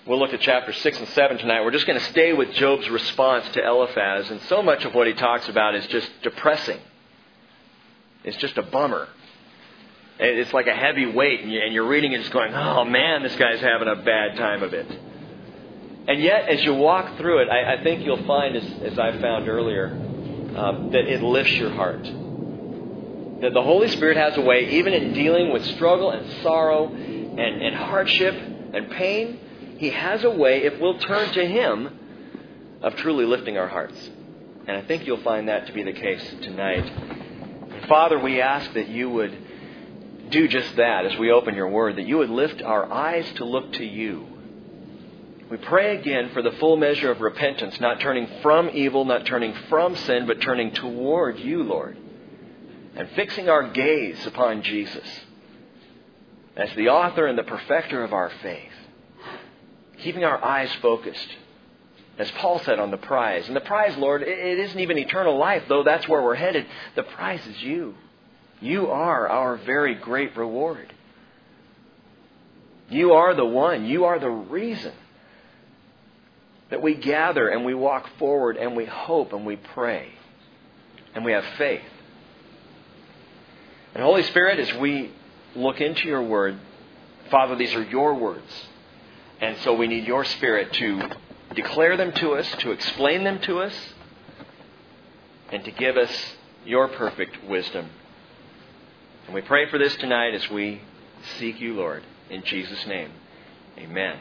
We'll look at chapter 6 and 7 tonight. We're just going to stay with Job's response to Eliphaz. And so much of what he talks about is just depressing. It's just a bummer. It's like a heavy weight. And you're reading it just going, oh man, this guy's having a bad time of it. And yet, as you walk through it, I think you'll find, as I found earlier, that it lifts your heart. That the Holy Spirit has a way, even in dealing with struggle and sorrow and hardship and pain, He has a way, if we'll turn to Him, of truly lifting our hearts. And I think you'll find that to be the case tonight. Father, we ask that You would do just that as we open Your Word, that You would lift our eyes to look to You. We pray again for the full measure of repentance, not turning from evil, not turning from sin, but turning toward You, Lord, and fixing our gaze upon Jesus as the author and the perfecter of our faith. Keeping our eyes focused, as Paul said, on the prize. And the prize, Lord, it isn't even eternal life, though that's where we're headed. The prize is You. You are our very great reward. You are the one. You are the reason that we gather and we walk forward and we hope and we pray and we have faith. And Holy Spirit, as we look into Your Word, Father, these are Your words. And so we need Your Spirit to declare them to us, to explain them to us, and to give us Your perfect wisdom. And we pray for this tonight as we seek You, Lord. In Jesus' name, amen.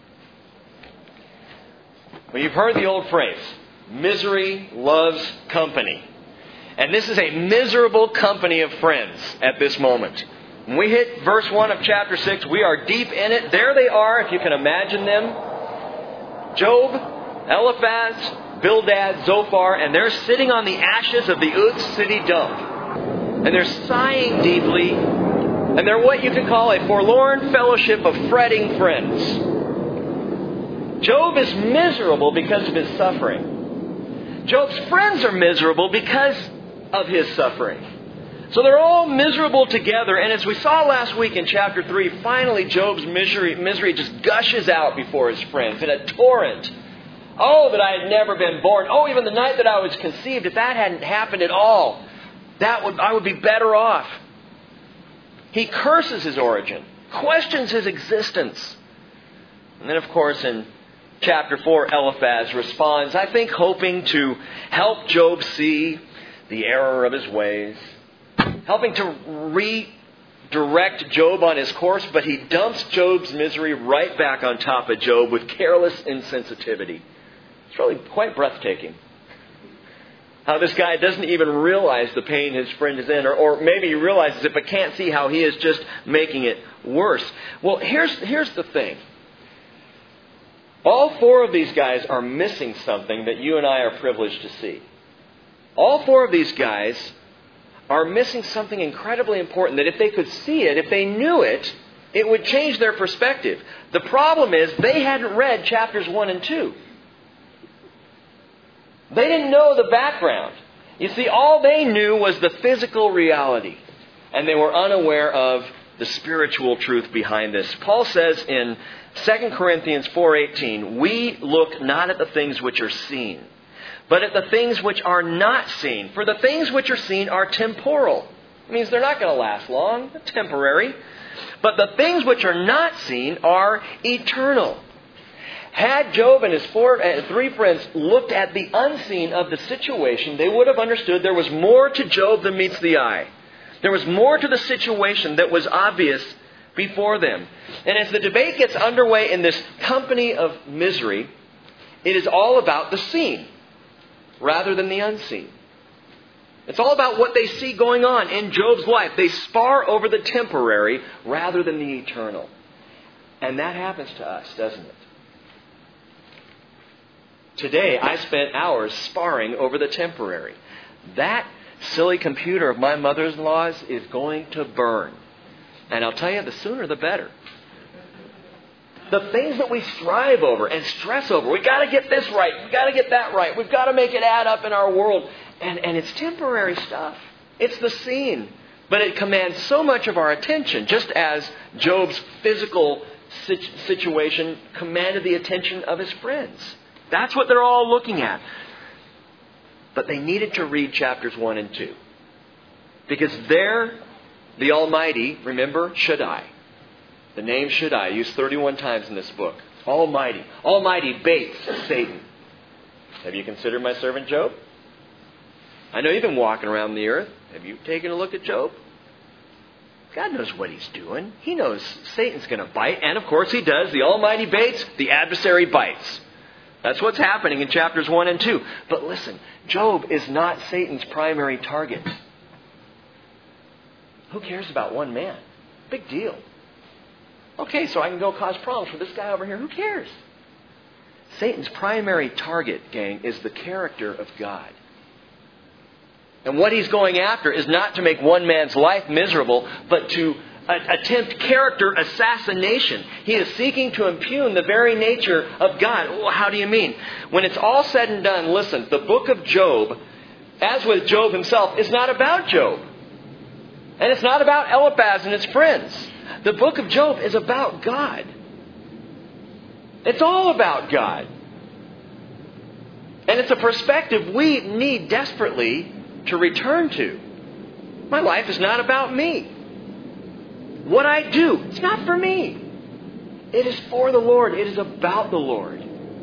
Well, you've heard the old phrase, misery loves company. And this is a miserable company of friends at this moment. When we hit verse 1 of chapter 6, we are deep in it. There they are, if you can imagine them. Job, Eliphaz, Bildad, Zophar, and they're sitting on the ashes of the Uz city dump. And they're sighing deeply. And they're what you could call a forlorn fellowship of fretting friends. Job is miserable because of his suffering. Job's friends are miserable because of his suffering. So they're all miserable together. And as we saw last week in chapter 3, finally Job's misery just gushes out before his friends in a torrent. Oh, that I had never been born. Oh, even the night that I was conceived, if that hadn't happened at all, I would be better off. He curses his origin, questions his existence. And then, of course, in chapter 4, Eliphaz responds, I think hoping to help Job see the error of his ways, helping to redirect Job on his course, but he dumps Job's misery right back on top of Job with careless insensitivity. It's really quite breathtaking. How this guy doesn't even realize the pain his friend is in, or maybe he realizes it but can't see how he is just making it worse. Well, here's the thing. All four of these guys are missing something that you and I are privileged to see. All four of these guys are missing something incredibly important that if they could see it, if they knew it, it would change their perspective. The problem is they hadn't read chapters 1 and 2. They didn't know the background. You see, all they knew was the physical reality. And they were unaware of the spiritual truth behind this. Paul says in 2 Corinthians 4:18, we look not at the things which are seen, but at the things which are not seen. For the things which are seen are temporal. It means they're not going to last long. They're temporary. But the things which are not seen are eternal. Had Job and his three friends looked at the unseen of the situation, they would have understood there was more to Job than meets the eye. There was more to the situation that was obvious before them. And as the debate gets underway in this company of misery, it is all about the seen rather than the unseen. It's all about what they see going on in Job's life. They spar over the temporary rather than the eternal. And that happens to us, doesn't it? Today, I spent hours sparring over the temporary. That silly computer of my mother-in-law's is going to burn. And I'll tell you, the sooner the better. The things that we strive over and stress over, we've got to get this right, we've got to get that right, we've got to make it add up in our world. And it's temporary stuff. It's the seen. But it commands so much of our attention, just as Job's physical situation commanded the attention of his friends. That's what they're all looking at. But they needed to read chapters 1 and 2. Because there, the Almighty, remember, Shaddai. The name Shaddai, used 31 times in this book. Almighty. Almighty baits Satan. Have you considered my servant Job? I know you've been walking around the earth. Have you taken a look at Job? God knows what He's doing. He knows Satan's going to bite. And of course He does. The Almighty baits, the adversary bites. That's what's happening in chapters 1 and 2. But listen, Job is not Satan's primary target. Who cares about one man? Big deal. Okay, so I can go cause problems for this guy over here. Who cares? Satan's primary target, gang, is the character of God. And what he's going after is not to make one man's life miserable, but to attempt character assassination. He is seeking to impugn the very nature of God. Well, how do you mean? When it's all said and done, listen, the book of Job, as with Job himself, is not about Job. And it's not about Eliphaz and his friends. The book of Job is about God. It's all about God. And it's a perspective we need desperately to return to. My life is not about me. What I do, it's not for me. It is for the Lord. It is about the Lord.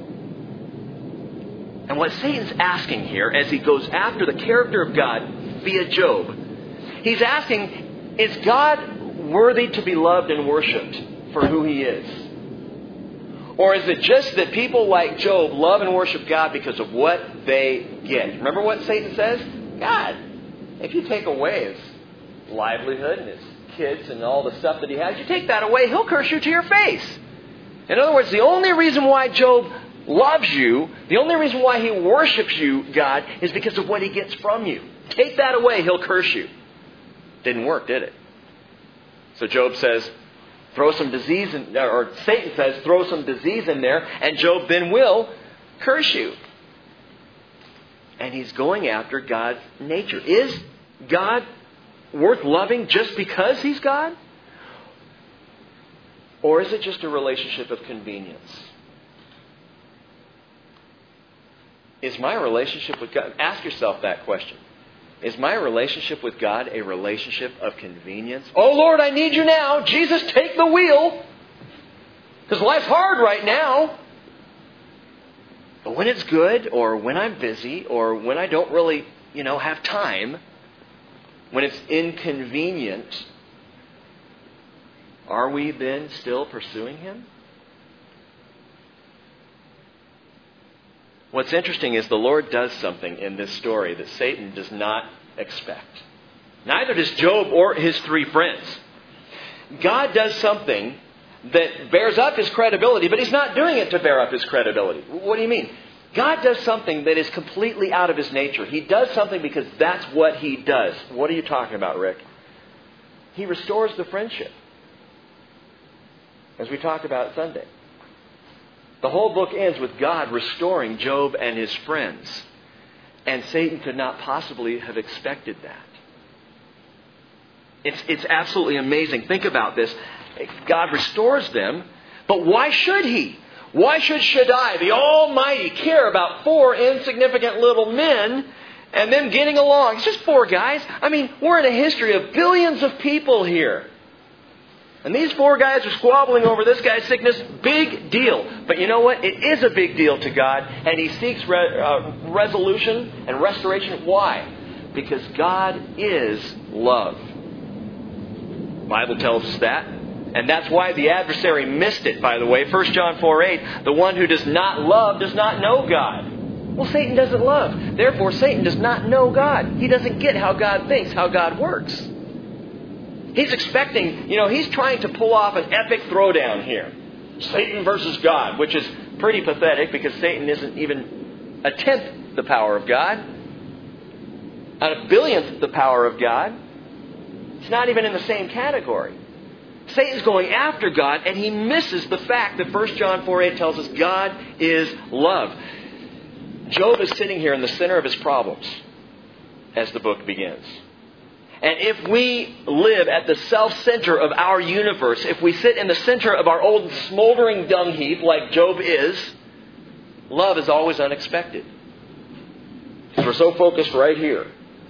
And what Satan's asking here, as he goes after the character of God via Job, he's asking, is God worthy to be loved and worshipped for who He is? Or is it just that people like Job love and worship God because of what they get? Remember what Satan says? God, if you take away his livelihood and his kids and all the stuff that he has, you take that away, He'll curse you to your face. In other words, the only reason why Job loves you, the only reason why he worships you, God, is because of what he gets from you. Take that away, He'll curse you. Didn't work, did it? So Job says, throw some disease in, or Satan says, throw some disease in there, and Job then will curse you. And he's going after God's nature. Is God worth loving just because He's God? Or is it just a relationship of convenience? Is my relationship with God... Ask yourself that question. Is my relationship with God a relationship of convenience? Oh Lord, I need You now. Jesus, take the wheel. Because life's hard right now. But when it's good, or when I'm busy, or when I don't really, have time, when it's inconvenient, are we then still pursuing Him? What's interesting is the Lord does something in this story that Satan does not expect. Neither does Job or his three friends. God does something that bears up His credibility, but He's not doing it to bear up His credibility. What do you mean? God does something that is completely out of His nature. He does something because that's what He does. What are you talking about, Rick? He restores the friendship, as we talked about Sunday. The whole book ends with God restoring Job and his friends. And Satan could not possibly have expected that. It's absolutely amazing. Think about this. God restores them, but why should He? Why should Shaddai, the Almighty, care about four insignificant little men and them getting along? It's just four guys. I mean, we're in a history of billions of people here. And these four guys are squabbling over this guy's sickness. Big deal. But you know what? It is a big deal to God. And He seeks resolution and restoration. Why? Because God is love. The Bible tells us that. And that's why the adversary missed it, by the way. 1 John 4:8, the one who does not love does not know God. Well, Satan doesn't love. Therefore, Satan does not know God. He doesn't get how God thinks, how God works. He's expecting, he's trying to pull off an epic throwdown here. Satan versus God, which is pretty pathetic because Satan isn't even a tenth the power of God. Not a billionth the power of God. It's not even in the same category. Satan's going after God, and he misses the fact that 1 John 4:8 tells us God is love. Job is sitting here in the center of his problems as the book begins. And if we live at the self-center of our universe, if we sit in the center of our old smoldering dung heap like Job is, love is always unexpected. We're so focused right here.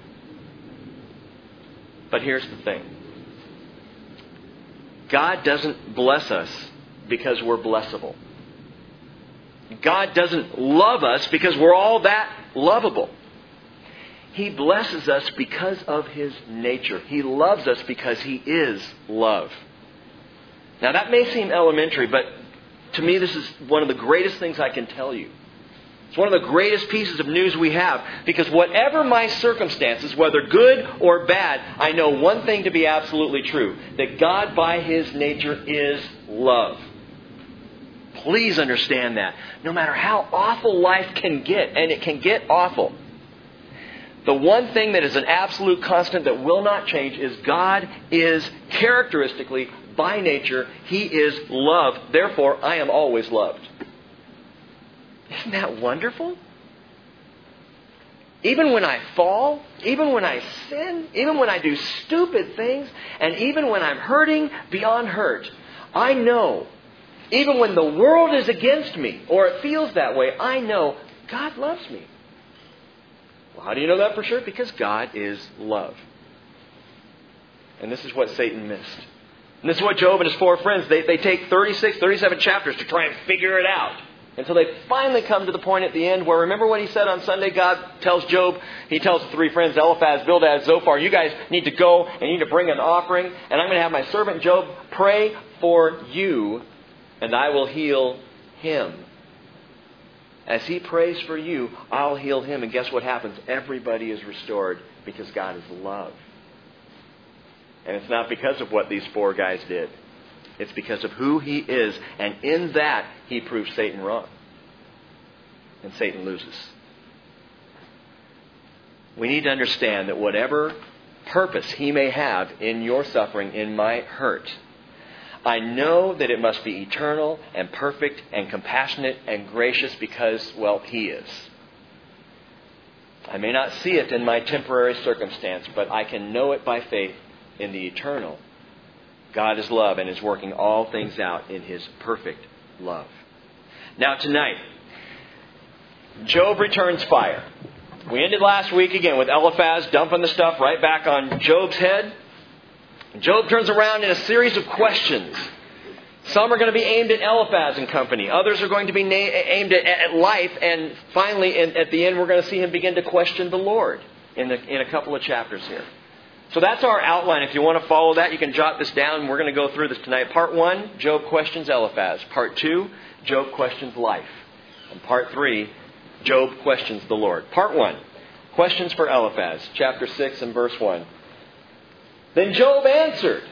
But here's the thing. God doesn't bless us because we're blessable. God doesn't love us because we're all that lovable. He blesses us because of His nature. He loves us because He is love. Now that may seem elementary, but to me this is one of the greatest things I can tell you. It's one of the greatest pieces of news we have, because whatever my circumstances, whether good or bad, I know one thing to be absolutely true, that God by His nature is love. Please understand that. No matter how awful life can get, and it can get awful, the one thing that is an absolute constant that will not change is God is characteristically, by nature, He is love. Therefore, I am always loved. Isn't that wonderful? Even when I fall, even when I sin, even when I do stupid things, and even when I'm hurting beyond hurt, I know, even when the world is against me, or it feels that way, I know God loves me. Well, how do you know that for sure? Because God is love. And this is what Satan missed. And this is what Job and his four friends, they take 36, 37 chapters to try and figure it out. Until they finally come to the point at the end where, remember what he said on Sunday? God tells Job, He tells the three friends, Eliphaz, Bildad, Zophar, you guys need to go and you need to bring an offering. And I'm going to have my servant Job pray for you, and I will heal him. As he prays for you, I'll heal him. And guess what happens? Everybody is restored because God is love. And it's not because of what these four guys did. It's because of who He is. And in that, He proves Satan wrong. And Satan loses. We need to understand that whatever purpose He may have in your suffering, in my hurt, I know that it must be eternal and perfect and compassionate and gracious because, well, He is. I may not see it in my temporary circumstance, but I can know it by faith in the eternal. God is love and is working all things out in His perfect love. Now tonight, Job returns fire. We ended last week again with Eliphaz dumping the stuff right back on Job's head. Job turns around in a series of questions. Some are going to be aimed at Eliphaz and company. Others are going to be aimed at life. And finally, at the end, we're going to see him begin to question the Lord in a couple of chapters here. So that's our outline. If you want to follow that, you can jot this down. We're going to go through this tonight. Part 1, Job questions Eliphaz. Part 2, Job questions life. And Part 3, Job questions the Lord. Part 1, questions for Eliphaz. Chapter 6 and verse 1. Then Job answered,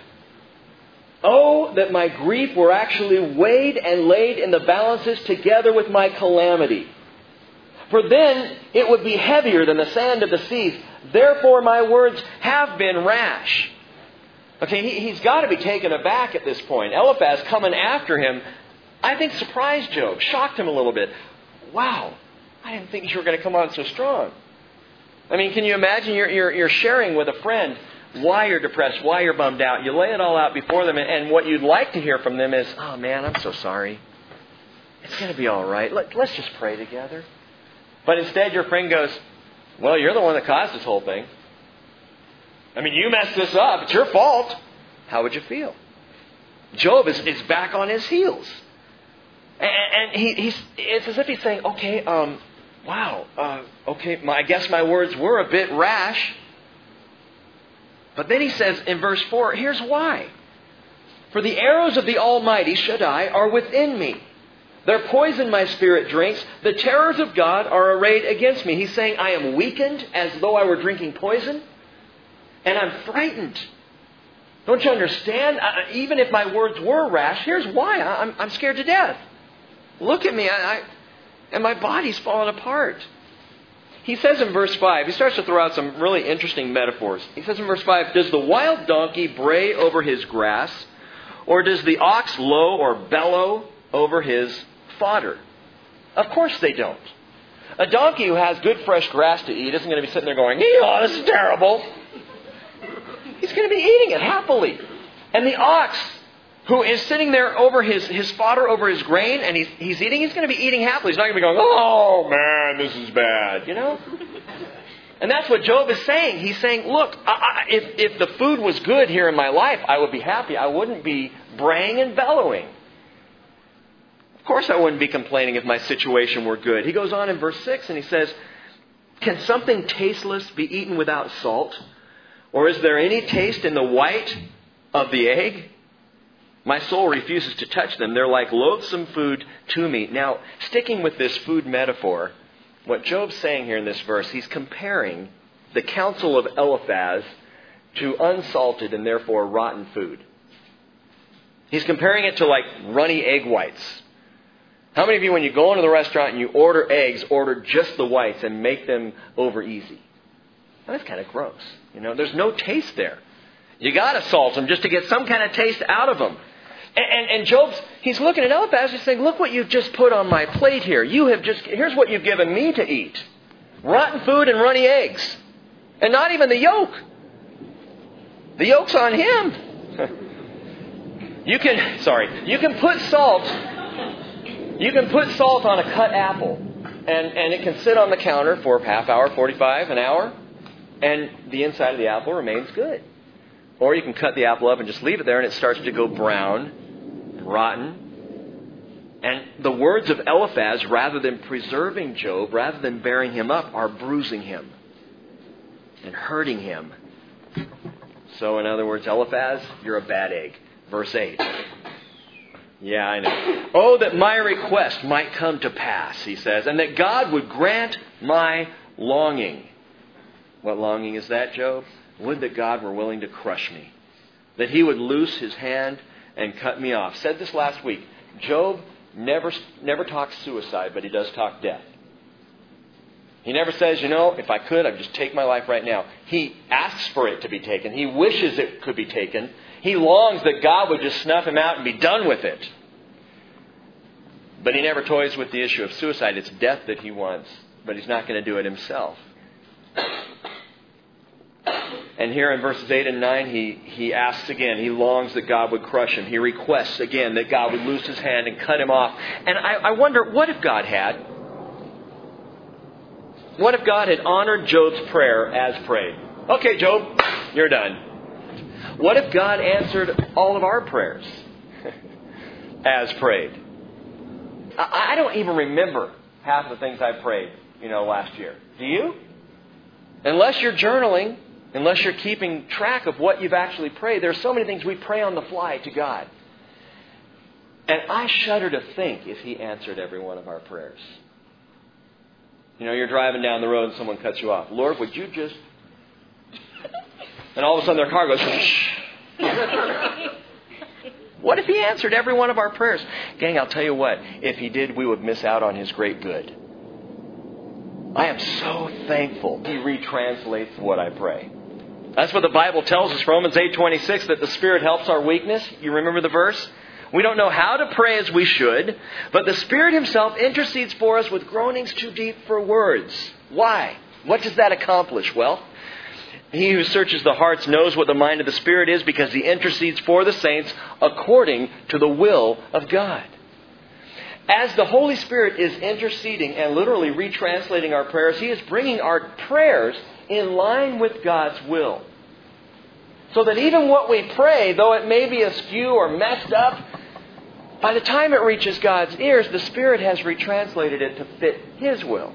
"Oh, that my grief were actually weighed and laid in the balances together with my calamity. For then it would be heavier than the sand of the seas. Therefore my words have been rash." Okay, he's got to be taken aback at this point. Eliphaz coming after him, I think surprised Job, shocked him a little bit. Wow, I didn't think you were going to come on so strong. I mean, can you imagine you're sharing with a friend why you're depressed, why you're bummed out. You lay it all out before them, and what you'd like to hear from them is, "Oh man, I'm so sorry. It's going to be all right. Let's just pray together." But instead your friend goes, "Well, you're the one that caused this whole thing. I mean, you messed this up. It's your fault." How would you feel? Job is back on his heels. And it's as if he's saying, "Okay, wow, okay, I guess my words were a bit rash." But then he says in verse 4, here's why. "For the arrows of the Almighty, Shaddai, are within me. Their poison my spirit drinks. The terrors of God are arrayed against me." He's saying, I am weakened as though I were drinking poison. And I'm frightened. Don't you understand? Even if my words were rash, here's why. I'm scared to death. Look at me. And my body's falling apart. He says in verse 5, he starts to throw out some really interesting metaphors. He says in verse 5, "Does the wild donkey bray over his grass? Or does the ox low or bellow over his fodder?" Of course they don't. A donkey who has good fresh grass to eat isn't going to be sitting there going, "Oh, this is terrible." he's going to be eating it happily. And the ox, who is sitting there over his fodder, over his grain, and he's eating, he's going to be eating happily. He's not going to be going, oh man, this is bad, And that's what Job is saying. He's saying, look, if the food was good here in my life, I would be happy. I wouldn't be braying and bellowing. Of course I wouldn't be complaining if my situation were good. He goes on in verse 6 and he says, can something tasteless be eaten without salt? Or is there any taste in the white of the egg? My soul refuses to touch them. They're like loathsome food to me. Now, sticking with this food metaphor, what Job's saying here in this verse, he's comparing the counsel of Eliphaz to unsalted and therefore rotten food. He's comparing it to like runny egg whites. How many of you, when you go into the restaurant and you order eggs, order just the whites and make them over easy? Well, that's kind of gross. There's no taste there. You got to salt them just to get some kind of taste out of them. And he's looking at Eliphaz and saying, look what you've just put on my plate here. Here's what you've given me to eat. Rotten food and runny eggs. And not even the yolk. The yolk's on him. You can put salt on a cut apple. And it can sit on the counter for a half hour, 45, an hour. And the inside of the apple remains good. Or you can cut the apple up and just leave it there and it starts to go brown, rotten. And the words of Eliphaz, rather than preserving Job, rather than bearing him up, are bruising him and hurting him. So in other words, Eliphaz, you're a bad egg. Verse 8. Yeah, I know. Oh, that my request might come to pass, he says, and that God would grant my longing. What longing is that, Job? Would that God were willing to crush me. That He would loose His hand and cut me off. Said this last week. Job never talks suicide, but he does talk death. He never says, if I could, I'd just take my life right now. He asks for it to be taken. He wishes it could be taken. He longs that God would just snuff him out and be done with it. But he never toys with the issue of suicide. It's death that he wants, but he's not going to do it himself. And here in verses 8 and 9, he asks again. He longs that God would crush him. He requests again that God would loose His hand and cut him off. And I wonder, what if God had? What if God had honored Job's prayer as prayed? Okay, Job, you're done. What if God answered all of our prayers as prayed? I don't even remember half the things I prayed, last year. Do you? Unless you're journaling, unless you're keeping track of what you've actually prayed, there's so many things we pray on the fly to God. And I shudder to think if He answered every one of our prayers. You're driving down the road and someone cuts you off. Lord, would you just... And all of a sudden their car goes... What if He answered every one of our prayers? Gang, I'll tell you what. If He did, we would miss out on His great good. I am so thankful He retranslates what I pray. That's what the Bible tells us, Romans 8:26, that the Spirit helps our weakness. You remember the verse? We don't know how to pray as we should, but the Spirit Himself intercedes for us with groanings too deep for words. Why? What does that accomplish? Well, He who searches the hearts knows what the mind of the Spirit is, because He intercedes for the saints according to the will of God. As the Holy Spirit is interceding and literally retranslating our prayers, He is bringing our prayers in line with God's will. So that even what we pray, though it may be askew or messed up, by the time it reaches God's ears, the Spirit has retranslated it to fit His will.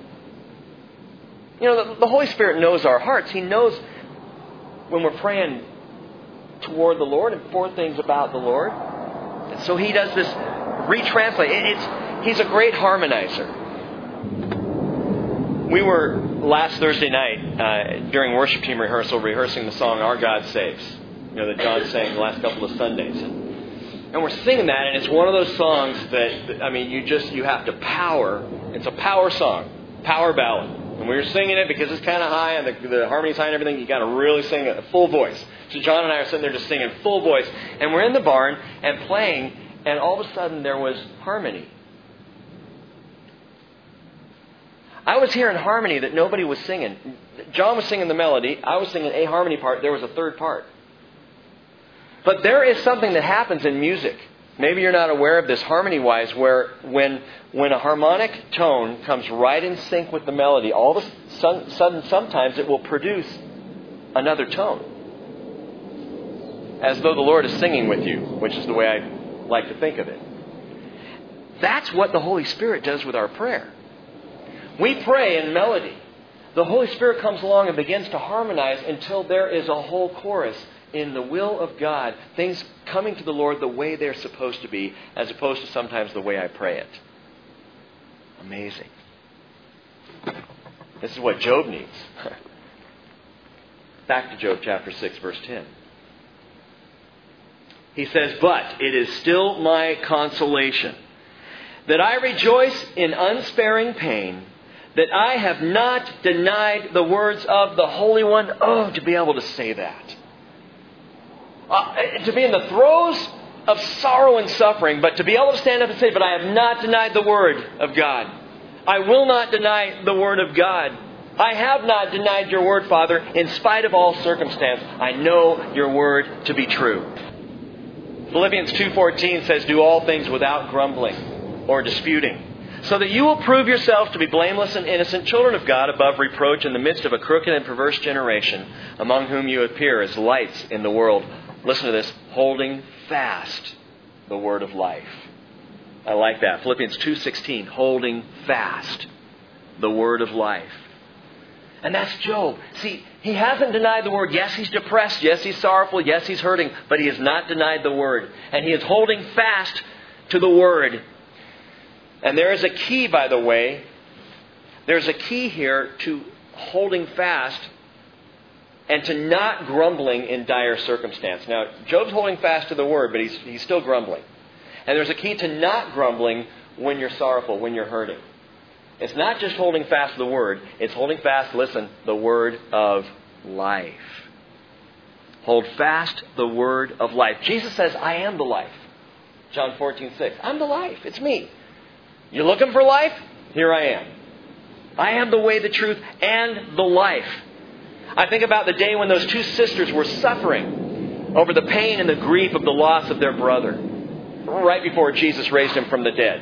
The Holy Spirit knows our hearts. He knows when we're praying toward the Lord and for things about the Lord. And so He does this retranslate. He's a great harmonizer. We were last Thursday night during worship team rehearsal rehearsing the song "Our God Saves," that John sang the last couple of Sundays, and we're singing that, and it's one of those songs that you have to power. It's a power song, power ballad, and we were singing it because it's kind of high and the harmony's high and everything. You got to really sing it at full voice. So John and I are sitting there just singing full voice, and we're in the barn and playing, and all of a sudden there was harmony. I was hearing harmony that nobody was singing. John was singing the melody. I was singing a harmony part. There was a third part. But there is something that happens in music. Maybe you're not aware of this harmony-wise, where when a harmonic tone comes right in sync with the melody, all of a sudden sometimes it will produce another tone. As though the Lord is singing with you, which is the way I like to think of it. That's what the Holy Spirit does with our prayer. We pray in melody. The Holy Spirit comes along and begins to harmonize until there is a whole chorus in the will of God, things coming to the Lord the way they're supposed to be, as opposed to sometimes the way I pray it. Amazing. This is what Job needs. Back to Job chapter 6, verse 10. He says, "But it is still my consolation that I rejoice in unsparing pain, that I have not denied the words of the Holy One." Oh, to be able to say that. To be in the throes of sorrow and suffering, but to be able to stand up and say, "But I have not denied the Word of God. I will not deny the Word of God. I have not denied your Word, Father, in spite of all circumstance. I know your Word to be true." Philippians 2:14 says, "Do all things without grumbling or disputing, so that you will prove yourself to be blameless and innocent, children of God, above reproach in the midst of a crooked and perverse generation, among whom you appear as lights in the world." Listen to this. "Holding fast the word of life." I like that. Philippians 2:16. Holding fast the word of life. And that's Job. See, he hasn't denied the word. Yes, he's depressed. Yes, he's sorrowful. Yes, he's hurting. But he has not denied the word. And he is holding fast to the word. And there is a key, by the way. There's a key here to holding fast and to not grumbling in dire circumstance. Now, Job's holding fast to the word, but he's still grumbling. And there's a key to not grumbling when you're sorrowful, when you're hurting. It's not just holding fast to the word. It's holding fast, listen, the word of life. Hold fast the word of life. Jesus says, "I am the life." John 14:6. I'm the life. It's me. You're looking for life? Here I am. I am the way, the truth, and the life. I think about the day when those two sisters were suffering over the pain and the grief of the loss of their brother, right before Jesus raised him from the dead,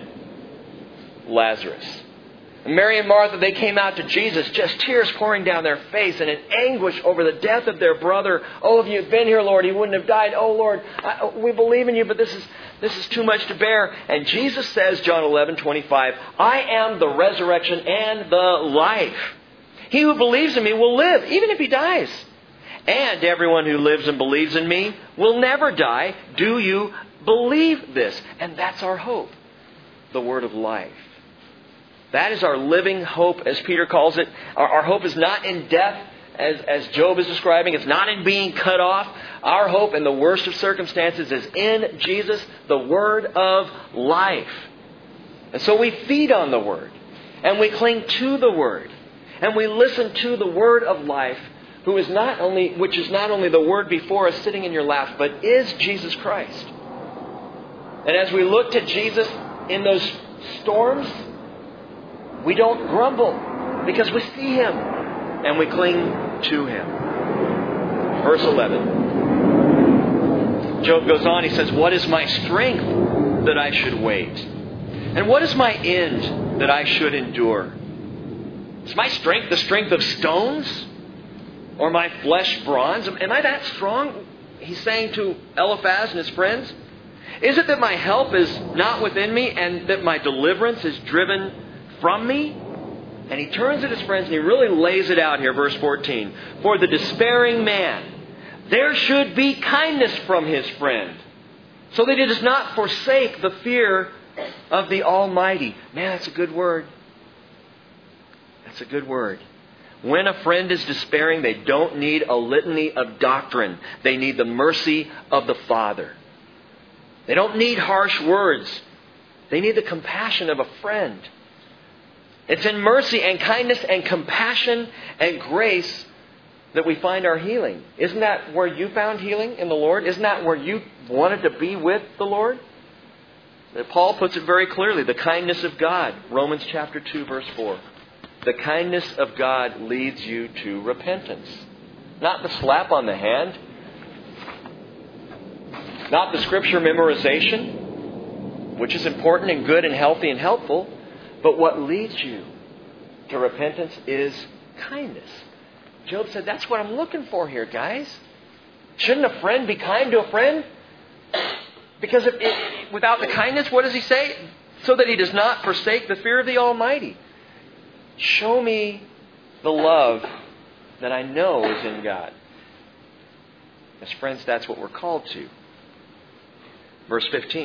Lazarus. And Mary and Martha, they came out to Jesus, just tears pouring down their face and in anguish over the death of their brother. "Oh, if you had been here, Lord, he wouldn't have died. Oh, Lord, we believe in you, but this is too much to bear." And Jesus says, John 11:25, "I am the resurrection and the life. He who believes in me will live, even if he dies. And everyone who lives and believes in me will never die. Do you believe this?" And that's our hope. The word of life. That is our living hope, as Peter calls it. Our hope is not in death, as Job is describing. It's not in being cut off. Our hope in the worst of circumstances is in Jesus, the word of life. And so we feed on the word. And we cling to the word. And we listen to the word of life, which is not only the word before us sitting in your lap, but is Jesus Christ. And as we look to Jesus in those storms, we don't grumble because we see Him and we cling to Him. Verse 11. Job goes on, he says, "What is my strength that I should wait? And what is my end that I should endure? Is my strength the strength of stones? Or my flesh bronze? Am I that strong?" He's saying to Eliphaz and his friends. "Is it that my help is not within me and that my deliverance is driven from me?" And he turns to his friends and he really lays it out here, verse 14. "For the despairing man, there should be kindness from his friend, so that he does not forsake the fear of the Almighty." Man, that's a good word. That's a good word. When a friend is despairing, they don't need a litany of doctrine. They need the mercy of the Father. They don't need harsh words. They need the compassion of a friend. It's in mercy and kindness and compassion and grace that we find our healing. Isn't that where you found healing in the Lord? Isn't that where you wanted to be with the Lord? Paul puts it very clearly. The kindness of God. Romans chapter 2, verse 4. The kindness of God leads you to repentance. Not the slap on the hand. Not the Scripture memorization, which is important and good and healthy and helpful, but what leads you to repentance is kindness. Job said, that's what I'm looking for here, guys. Shouldn't a friend be kind to a friend? Because without the kindness, what does he say? So that he does not forsake the fear of the Almighty. Show me the love that I know is in God. As friends, that's what we're called to. Verse 15.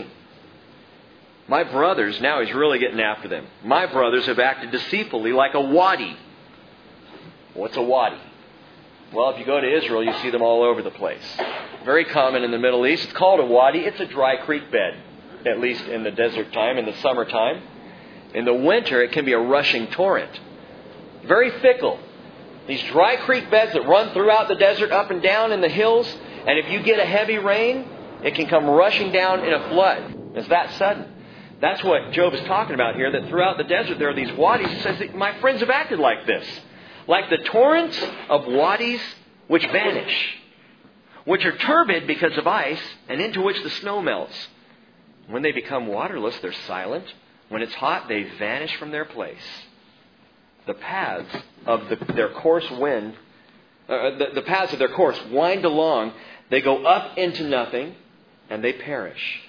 My brothers, now he's really getting after them. My brothers have acted deceitfully like a wadi. What's a wadi? Well, if you go to Israel, you see them all over the place. Very common in the Middle East. It's called a wadi. It's a dry creek bed, at least in the desert time, in the summertime. In the winter, it can be a rushing torrent. Very fickle. These dry creek beds that run throughout the desert, up and down in the hills. And if you get a heavy rain, it can come rushing down in a flood. It's that sudden. That's what Job is talking about here, that throughout the desert there are these wadis. He says that my friends have acted like this. Like the torrents of wadis which vanish, which are turbid because of ice, and into which the snow melts. When they become waterless, they're silent. When it's hot, they vanish from their place. The paths of their course wind, the paths of their course wind along. They go up into nothing, and they perish.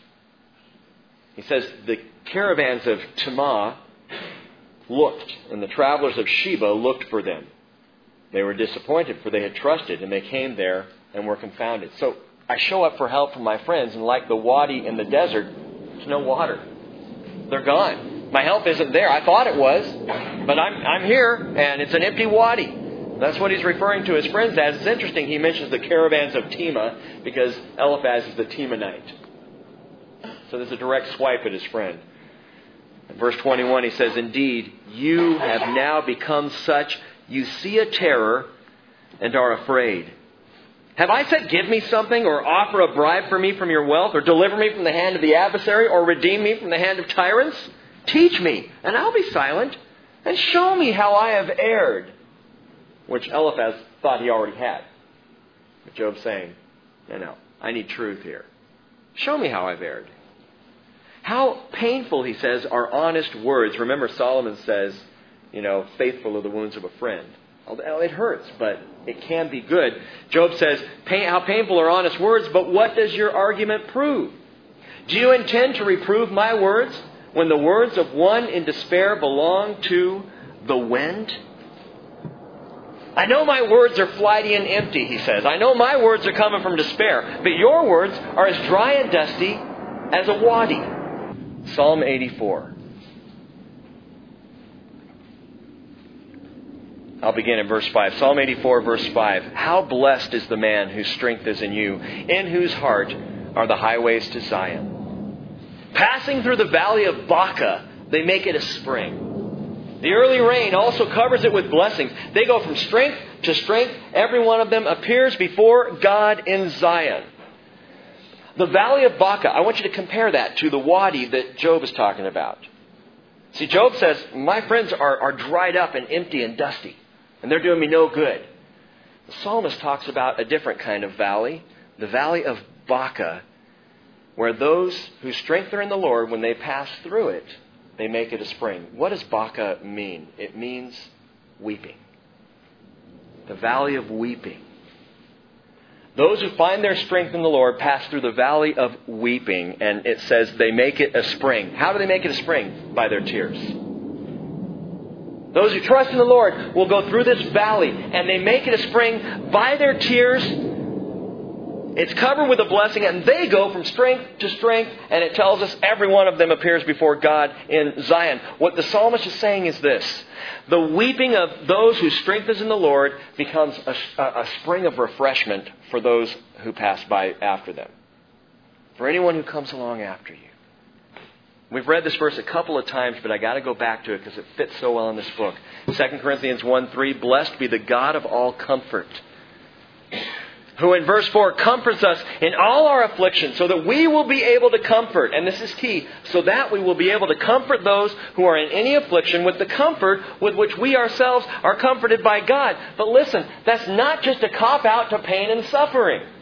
He says the caravans of Timah looked, and the travelers of Sheba looked for them. They were disappointed, for they had trusted, and they came there and were confounded. So I show up for help from my friends, and like the wadi in the desert, there's no water. They're gone. My help isn't there. I thought it was, but I'm here, and it's an empty wadi. That's what he's referring to his friends as. It's interesting, he mentions the caravans of Timah, because Eliphaz is the Temanite. So there's a direct swipe at his friend. In verse 21, he says, indeed, you have now become such, you see a terror and are afraid. Have I said, give me something, or offer a bribe for me from your wealth, or deliver me from the hand of the adversary, or redeem me from the hand of tyrants? Teach me, and I'll be silent, and show me how I have erred. Which Eliphaz thought he already had. But Job's saying, no, I need truth here. Show me how I've erred. How painful, he says, are honest words. Remember, Solomon says, faithful are the wounds of a friend. It hurts, but it can be good. Job says, how painful are honest words, but what does your argument prove? Do you intend to reprove my words when the words of one in despair belong to the wind? I know my words are flighty and empty, he says. I know my words are coming from despair, but your words are as dry and dusty as a wadi. Psalm 84. I'll begin in verse 5. Psalm 84, verse 5. How blessed is the man whose strength is in you, in whose heart are the highways to Zion. Passing through the valley of Baca, they make it a spring. The early rain also covers it with blessings. They go from strength to strength. Every one of them appears before God in Zion. The valley of Baca, I want you to compare that to the wadi that Job is talking about. See, Job says, my friends are dried up and empty and dusty, and they're doing me no good. The psalmist talks about a different kind of valley, the valley of Baca, where those whose strength are in the Lord, when they pass through it, they make it a spring. What does Baca mean? It means weeping. The valley of weeping. Those who find their strength in the Lord pass through the valley of weeping, and it says they make it a spring. How do they make it a spring? By their tears. Those who trust in the Lord will go through this valley, and they make it a spring by their tears. It's covered with a blessing, and they go from strength to strength, and it tells us every one of them appears before God in Zion. What the psalmist is saying is this: the weeping of those whose strength is in the Lord becomes a spring of refreshment for those who pass by after them. For anyone who comes along after you. We've read this verse a couple of times, but I got to go back to it because it fits so well in this book. 2 Corinthians 1:3, blessed be the God of all comfort, who in verse 4 comforts us in all our affliction, so that we will be able to comfort, and this is key, so that we will be able to comfort those who are in any affliction with the comfort with which we ourselves are comforted by God. But listen, that's not just a cop-out to pain and suffering.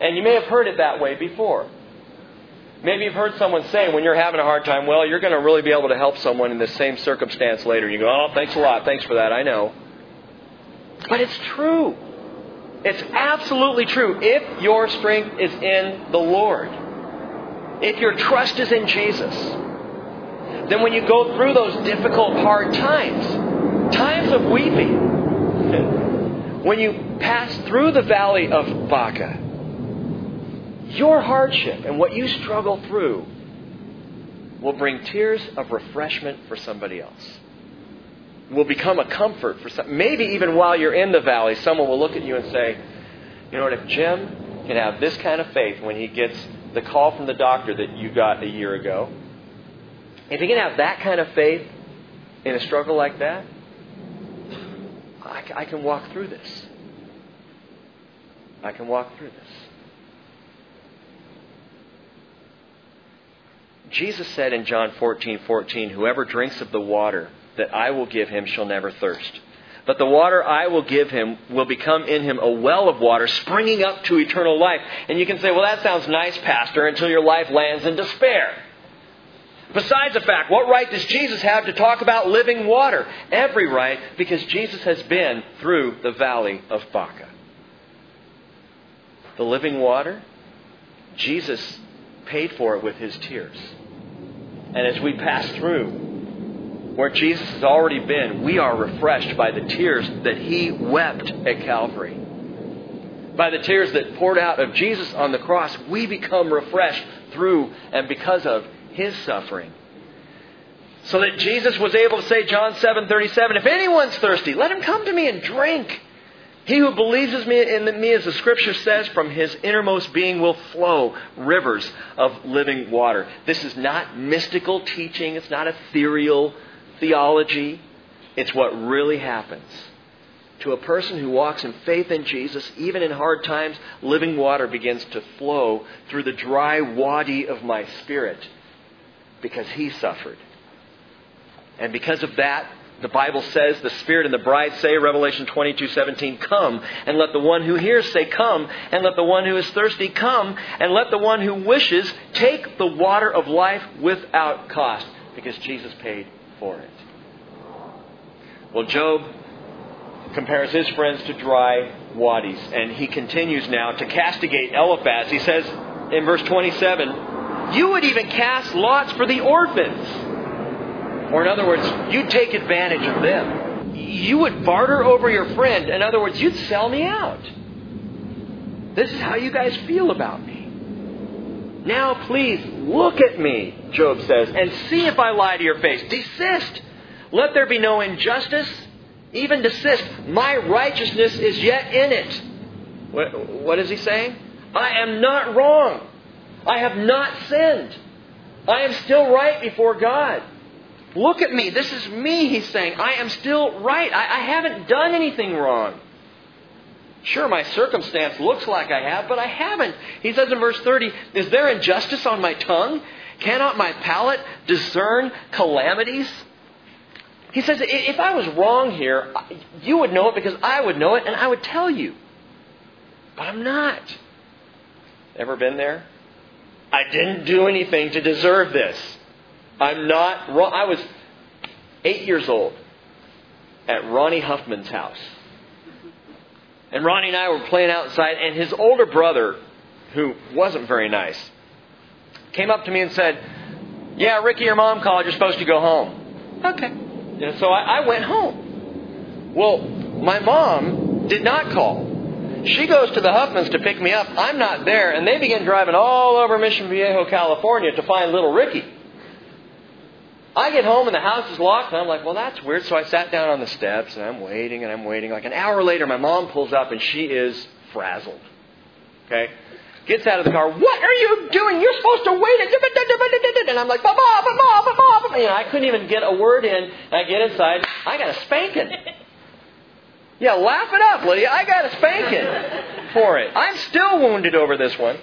And you may have heard it that way before. Maybe you've heard someone say when you're having a hard time, well, you're going to really be able to help someone in the same circumstance later. You go, oh, thanks a lot. Thanks for that. I know. But it's true. It's absolutely true. If your strength is in the Lord, if your trust is in Jesus, then when you go through those difficult, hard times of weeping, when you pass through the valley of Baca, your hardship and what you struggle through will bring tears of refreshment for somebody else. Will become a comfort for some. Maybe even while you're in the valley, someone will look at you and say, you know what, if Jim can have this kind of faith when he gets the call from the doctor that you got a year ago, if he can have that kind of faith in a struggle like that, I can walk through this. I can walk through this. Jesus said in John 14:14, whoever drinks of the water that I will give him shall never thirst. But the water I will give him will become in him a well of water springing up to eternal life. And you can say, well, that sounds nice, Pastor, until your life lands in despair. Besides the fact, what right does Jesus have to talk about living water? Every right, because Jesus has been through the valley of Baca. The living water, Jesus paid for it with His tears. And as we pass through where Jesus has already been, we are refreshed by the tears that He wept at Calvary. By the tears that poured out of Jesus on the cross, we become refreshed through and because of His suffering. So that Jesus was able to say, John 7:37, if anyone's thirsty, let him come to me and drink. He who believes in me, as the Scripture says, from his innermost being will flow rivers of living water. This is not mystical teaching. It's not ethereal theology. It's what really happens. To a person who walks in faith in Jesus, even in hard times, living water begins to flow through the dry wadi of my spirit because He suffered. And because of that, the Bible says, the Spirit and the bride say, Revelation 22:17, come, and let the one who hears say, come, and let the one who is thirsty come, and let the one who wishes take the water of life without cost, because Jesus paid for it. Well, Job compares his friends to dry wadis, and he continues now to castigate Eliphaz. He says in verse 27, you would even cast lots for the orphans. Or in other words, you'd take advantage of them. You would barter over your friend. In other words, you'd sell me out. This is how you guys feel about me. Now please look at me, Job says, and see if I lie to your face. Desist. Let there be no injustice. Even desist. My righteousness is yet in it. What is he saying? I am not wrong. I have not sinned. I am still right before God. Look at me. This is me, he's saying. I am still right. I haven't done anything wrong. Sure, my circumstance looks like I have, but I haven't. He says in verse 30, is there injustice on my tongue? Cannot my palate discern calamities? He says, if I was wrong here, you would know it because I would know it and I would tell you. But I'm not. Ever been there? I didn't do anything to deserve this. I'm not wrong. I was 8 years old at Ronnie Huffman's house. And Ronnie and I were playing outside, and his older brother, who wasn't very nice, came up to me and said, yeah, Ricky, your mom called. You're supposed to go home. Okay. And so I went home. Well, my mom did not call. She goes to the Huffmans to pick me up. I'm not there, and they begin driving all over Mission Viejo, California to find little Ricky. I get home and the house is locked, and I'm like, well, that's weird. So I sat down on the steps, and I'm waiting. Like an hour later, my mom pulls up, and she is frazzled. Okay? Gets out of the car. What are you doing? You're supposed to wait. And I'm like, Papa. I couldn't even get a word in. And I get inside. I got a spanking. Yeah, laugh it up, Lydia. I got a spanking for it. I'm still wounded over this one.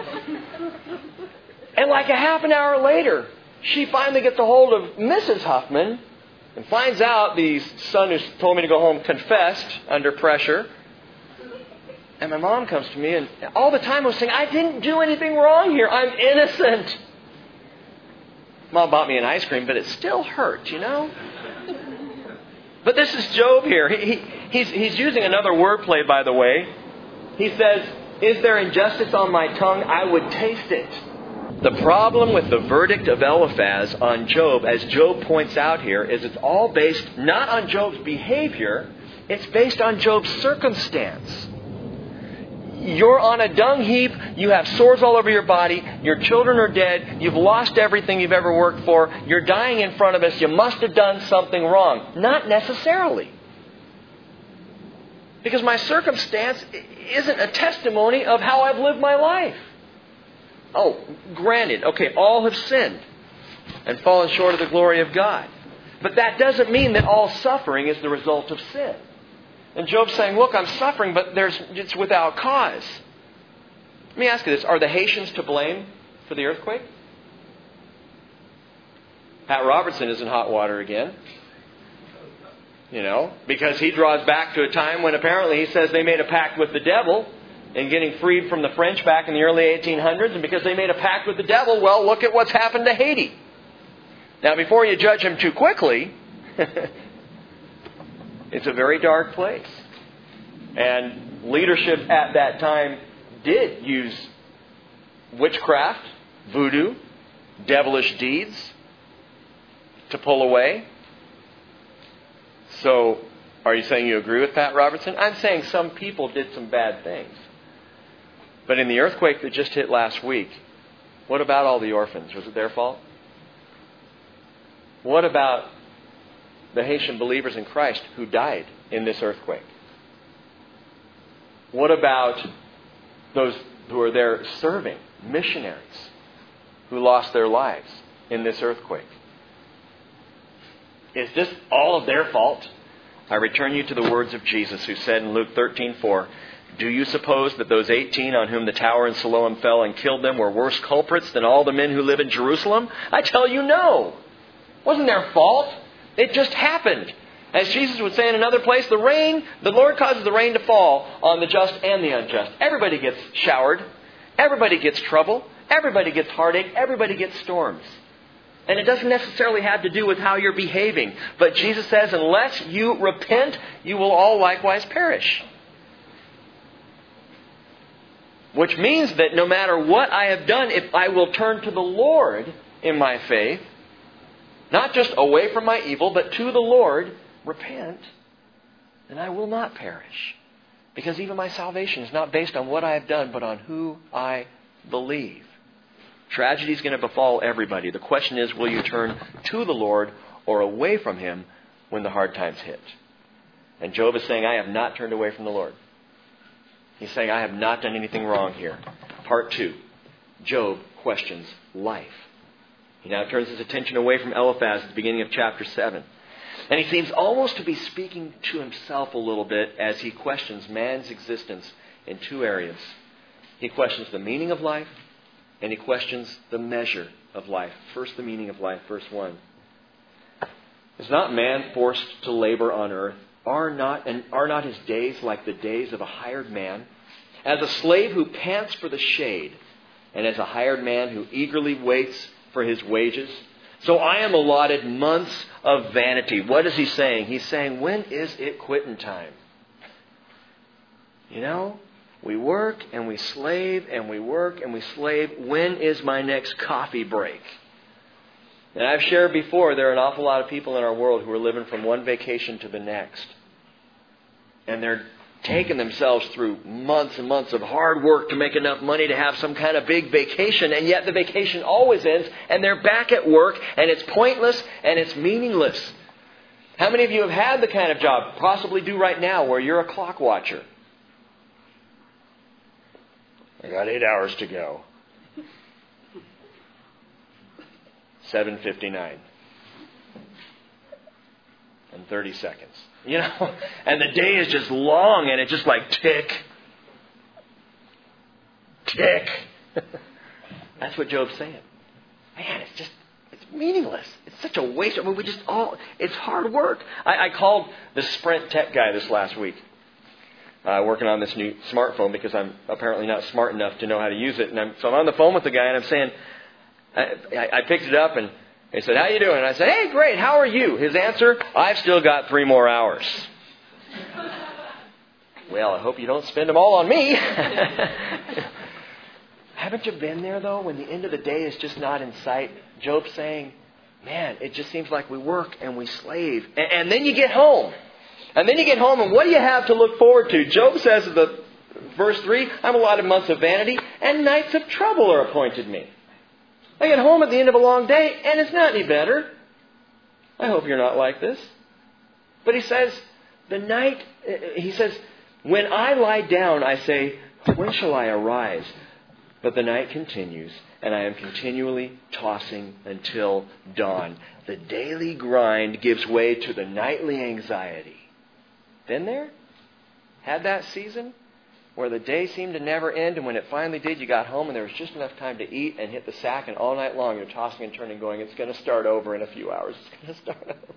And like a half an hour later, she finally gets a hold of Mrs. Huffman and finds out the son who told me to go home confessed under pressure. And my mom comes to me, and all the time I was saying, I didn't do anything wrong here. I'm innocent. Mom bought me an ice cream, but it still hurt, you know? But this is Job here. He's using another wordplay, by the way. He says, is there injustice on my tongue? I would taste it. The problem with the verdict of Eliphaz on Job, as Job points out here, is it's all based not on Job's behavior, it's based on Job's circumstance. You're on a dung heap, you have sores all over your body, your children are dead, you've lost everything you've ever worked for, you're dying in front of us, you must have done something wrong. Not necessarily. Because my circumstance isn't a testimony of how I've lived my life. Oh, granted, okay, all have sinned and fallen short of the glory of God. But that doesn't mean that all suffering is the result of sin. And Job's saying, look, I'm suffering, but it's without cause. Let me ask you this. Are the Haitians to blame for the earthquake? Pat Robertson is in hot water again. You know, because he draws back to a time when apparently he says they made a pact with the devil in getting freed from the French back in the early 1800s. And because they made a pact with the devil, well, look at what's happened to Haiti. Now, before you judge him too quickly, it's a very dark place. And leadership at that time did use witchcraft, voodoo, devilish deeds to pull away. So, are you saying you agree with Pat Robertson? I'm saying some people did some bad things. But in the earthquake that just hit last week, what about all the orphans? Was it their fault? What about the Haitian believers in Christ who died in this earthquake? What about those who are there serving, missionaries, who lost their lives in this earthquake? Is this all of their fault? I return you to the words of Jesus, who said in Luke 13:4, do you suppose that those 18 on whom the tower in Siloam fell and killed them were worse culprits than all the men who live in Jerusalem? I tell you, no. It wasn't their fault. It just happened. As Jesus would say in another place, the Lord causes the rain to fall on the just and the unjust. Everybody gets showered. Everybody gets trouble. Everybody gets heartache. Everybody gets storms. And it doesn't necessarily have to do with how you're behaving. But Jesus says, unless you repent, you will all likewise perish. Which means that no matter what I have done, if I will turn to the Lord in my faith, not just away from my evil, but to the Lord, repent, then I will not perish. Because even my salvation is not based on what I have done, but on who I believe. Tragedy is going to befall everybody. The question is, will you turn to the Lord or away from Him when the hard times hit? And Job is saying, I have not turned away from the Lord. He's saying, I have not done anything wrong here. Part 2. Job questions life. He now turns his attention away from Eliphaz at the beginning of chapter 7. And he seems almost to be speaking to himself a little bit as he questions man's existence in 2 areas. He questions the meaning of life, and he questions the measure of life. First, the meaning of life, verse 1. Is not man forced to labor on earth? Are not his days like the days of a hired man? As a slave who pants for the shade, and as a hired man who eagerly waits for his wages? So I am allotted months of vanity. What is he saying? He's saying, when is it quitting time? You know, we work and we slave and we work and we slave. When is my next coffee break? And I've shared before, there are an awful lot of people in our world who are living from one vacation to the next. And they're taking themselves through months and months of hard work to make enough money to have some kind of big vacation. And yet the vacation always ends and they're back at work and it's pointless and it's meaningless. How many of you have had the kind of job, possibly do right now, where you're a clock watcher? I got 8 hours to go. 7:59. And 30 seconds. You know, and the day is just long and it's just like tick, tick. That's what Job's saying. Man, it's meaningless. It's such a waste. I mean, it's hard work. I called the Sprint tech guy this last week. working on this new smartphone because I'm apparently not smart enough to know how to use it. And so I'm on the phone with the guy and I'm saying, I picked it up and he said, "How you doing?" And I said, "Hey, great. How are you?" His answer, "I've still got 3 more hours." Well, I hope you don't spend them all on me. Haven't you been there, though, when the end of the day is just not in sight? Job's saying, man, it just seems like we work and we slave. And then you get home. And then you get home, and what do you have to look forward to? Job says in verse 3, "I'm allotted months of vanity, and nights of trouble are appointed me." I get home at the end of a long day, and it's not any better. I hope you're not like this. But he says, "When I lie down, I say, when shall I arise? But the night continues, and I am continually tossing until dawn. The daily grind gives way to the nightly anxiety." Been there? Had that season where the day seemed to never end, and when it finally did, you got home and there was just enough time to eat and hit the sack, and all night long you're tossing and turning going, "It's going to start over in a few hours. It's going to start over."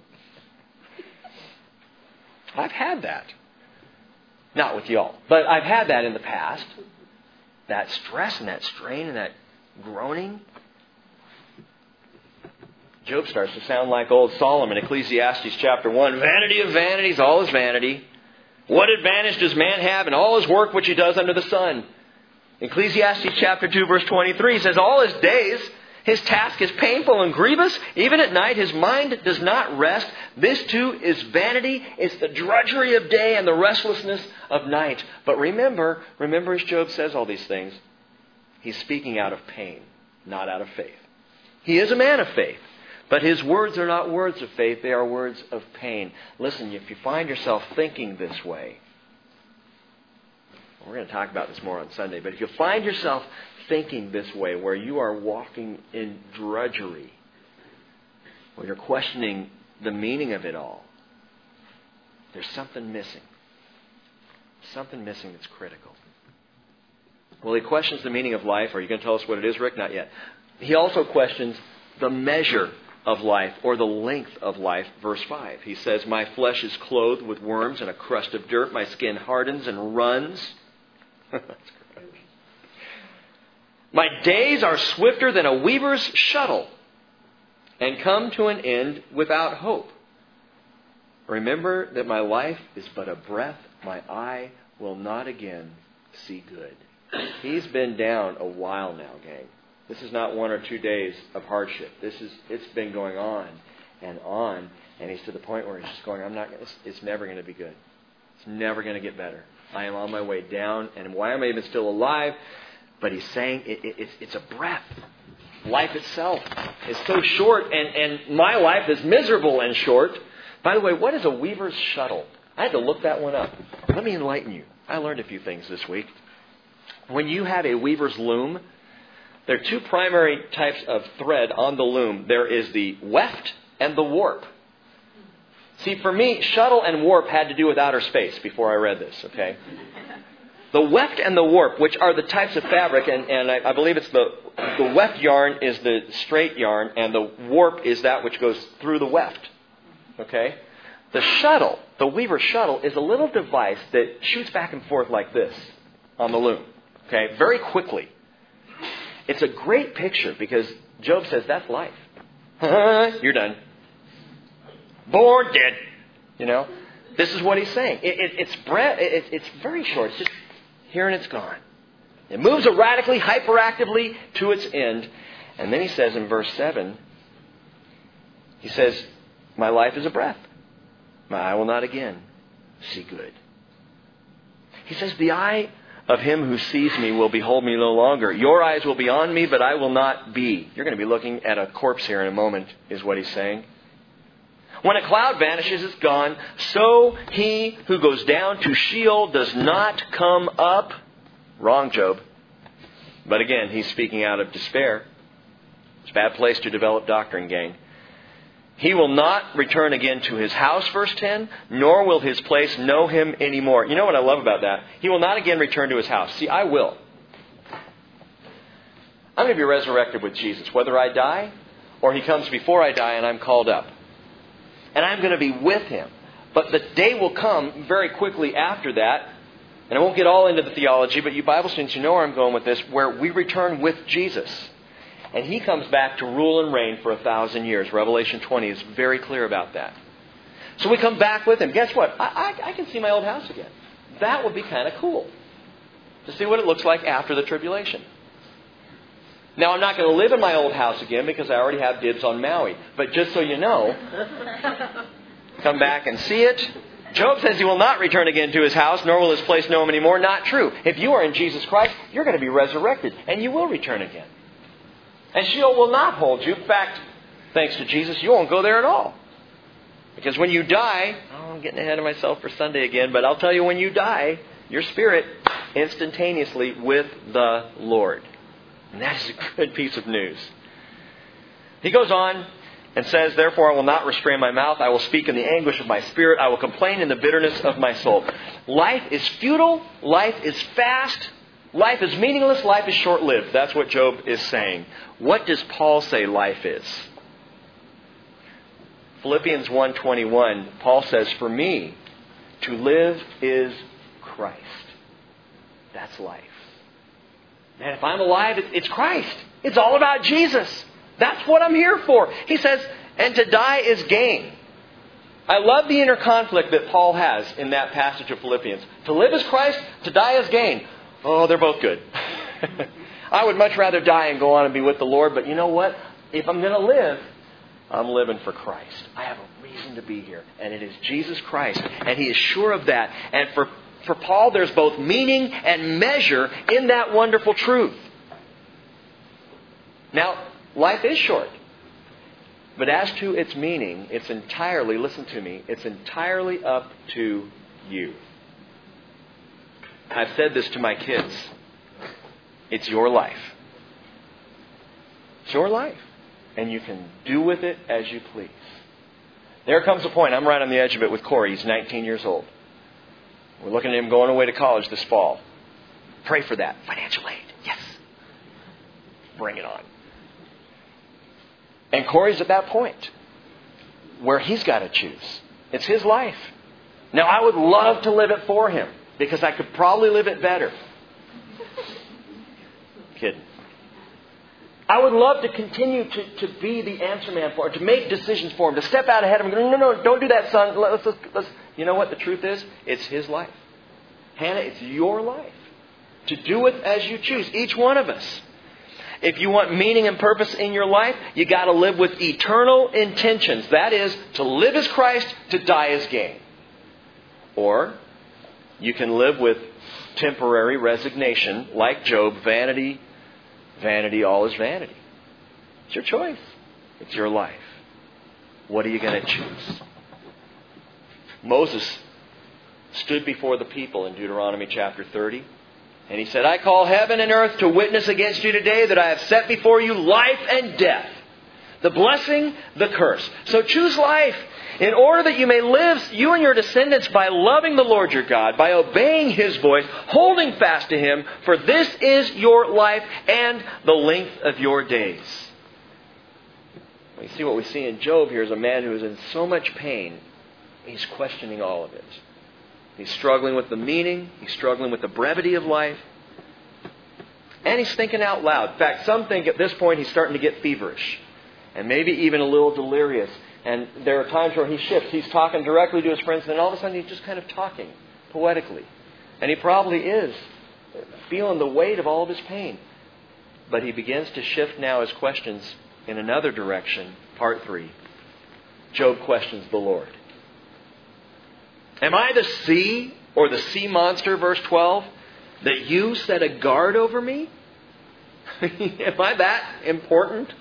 I've had that. Not with y'all, but I've had that in the past. That stress and that strain and that groaning. Job starts to sound like old Solomon, Ecclesiastes chapter 1. "Vanity of vanities, all is vanity. What advantage does man have in all his work which he does under the sun?" Ecclesiastes chapter 2 verse 23 says, "All his days his task is painful and grievous. Even at night his mind does not rest. This too is vanity. It's the drudgery of day and the restlessness of night." But remember as Job says all these things, he's speaking out of pain, not out of faith. He is a man of faith. But his words are not words of faith, they are words of pain. Listen, if you find yourself thinking this way, we're going to talk about this more on Sunday, but if you find yourself thinking this way, where you are walking in drudgery, where you're questioning the meaning of it all, there's something missing. Something missing that's critical. Well, he questions the meaning of life. Are you going to tell us what it is, Rick? Not yet. He also questions the measure of life, or the length of life. Verse 5. He says, "My flesh is clothed with worms and a crust of dirt. My skin hardens and runs." "My days are swifter than a weaver's shuttle, and come to an end without hope. Remember that my life is but a breath. My eye will not again see good." He's been down a while now, gang. This is not 1 or 2 days of hardship. It's been going on, and he's to the point where he's just going, it's never going to be good. It's never going to get better. I am on my way down, and why am I even still alive? But he's saying it's a breath. Life itself is so short, and my life is miserable and short. By the way, what is a weaver's shuttle? I had to look that one up. Let me enlighten you. I learned a few things this week. When you have a weaver's loom, there are 2 primary types of thread on the loom. There is the weft and the warp. See, for me, shuttle and warp had to do with outer space before I read this, okay? The weft and the warp, which are the types of fabric, and I believe it's the weft yarn is the straight yarn, and the warp is that which goes through the weft, okay? The shuttle, the weaver's shuttle, is a little device that shoots back and forth like this on the loom, okay, very quickly. It's a great picture because Job says that's life. You're done. Born dead. You know, this is what he's saying. It's very short. It's just here and it's gone. It moves erratically, hyperactively to its end. And then he says in verse 7, he says, "My life is a breath. My eye will not again see good." He says, "The eye of him who sees me will behold me no longer. Your eyes will be on me, but I will not be." You're going to be looking at a corpse here in a moment, is what he's saying. "When a cloud vanishes, it's gone. So he who goes down to Sheol does not come up." Wrong, Job. But again, he's speaking out of despair. It's a bad place to develop doctrine, gang. "He will not return again to his house," verse 10, "nor will his place know him anymore." You know what I love about that? He will not again return to his house. See, I will. I'm going to be resurrected with Jesus, whether I die or he comes before I die and I'm called up. And I'm going to be with him. But the day will come very quickly after that And I won't get all into the theology, but you Bible students, you know where I'm going with this, where we return with Jesus. And He comes back to rule and reign for 1,000 years. Revelation 20 is very clear about that. So we come back with Him. Guess what? I can see my old house again. That would be kind of cool. To see what it looks like after the tribulation. Now, I'm not going to live in my old house again because I already have dibs on Maui. But just so you know, come back and see it. Job says he will not return again to his house, nor will his place know him anymore. Not true. If you are in Jesus Christ, you're going to be resurrected, and you will return again. And Sheol will not hold you. In fact, thanks to Jesus, you won't go there at all. Because when you die, I'm getting ahead of myself for Sunday again, but I'll tell you, when you die, your spirit instantaneously with the Lord. And that is a good piece of news. He goes on and says, therefore I will not restrain my mouth. I will speak in the anguish of my spirit. I will complain in the bitterness of my soul. Life is futile. Life is fast. Life is meaningless. Life is short-lived. That's what Job is saying. What does Paul say life is? Philippians 1:21, Paul says, for me, to live is Christ. That's life. Man, if I'm alive, it's Christ. It's all about Jesus. That's what I'm here for. He says, and to die is gain. I love the inner conflict that Paul has in that passage of Philippians. To live is Christ, to die is gain. Oh, they're both good. I would much rather die and go on and be with the Lord, but you know what? If I'm going to live, I'm living for Christ. I have a reason to be here, and it is Jesus Christ, and He is sure of that. And for Paul, there's both meaning and measure in that wonderful truth. Now, life is short. But as to its meaning, it's entirely, listen to me, it's entirely up to you. I've said this to my kids. It's your life. It's your life. And you can do with it as you please. There comes a point, I'm right on the edge of it with Corey. He's 19 years old. We're looking at him going away to college this fall. Pray for that. Financial aid. Yes. Bring it on. And Corey's at that point where he's got to choose. It's his life. Now, I would love to live it for him because I could probably live it better. Kidding. I would love to continue to be the answer man for him, to make decisions for him, to step out ahead of him. No, don't do that, son. Let's. You know what the truth is? It's his life. Hannah, it's your life. To do it as you choose. Each one of us. If you want meaning and purpose in your life, you got to live with eternal intentions. That is, to live as Christ, to die as gain. Or you can live with temporary resignation, like Job, vanity, vanity, all is vanity. It's your choice. It's your life. What are you going to choose? Moses stood before the people in Deuteronomy chapter 30. And he said, I call heaven and earth to witness against you today that I have set before you life and death, the blessing, the curse. So choose life in order that you may live, you and your descendants, by loving the Lord your God, by obeying His voice, holding fast to Him, for this is your life and the length of your days. We see what we see in Job here is a man who is in so much pain, he's questioning all of it. He's struggling with the meaning. He's struggling with the brevity of life. And he's thinking out loud. In fact, some think at this point he's starting to get feverish. And maybe even a little delirious. And there are times where he shifts. He's talking directly to his friends. And then all of a sudden he's just kind of talking poetically. And he probably is feeling the weight of all of his pain. But he begins to shift now his questions in another direction. Part 3. Job questions the Lord. Am I the sea or the sea monster, verse 12, that you set a guard over me? Am I that important?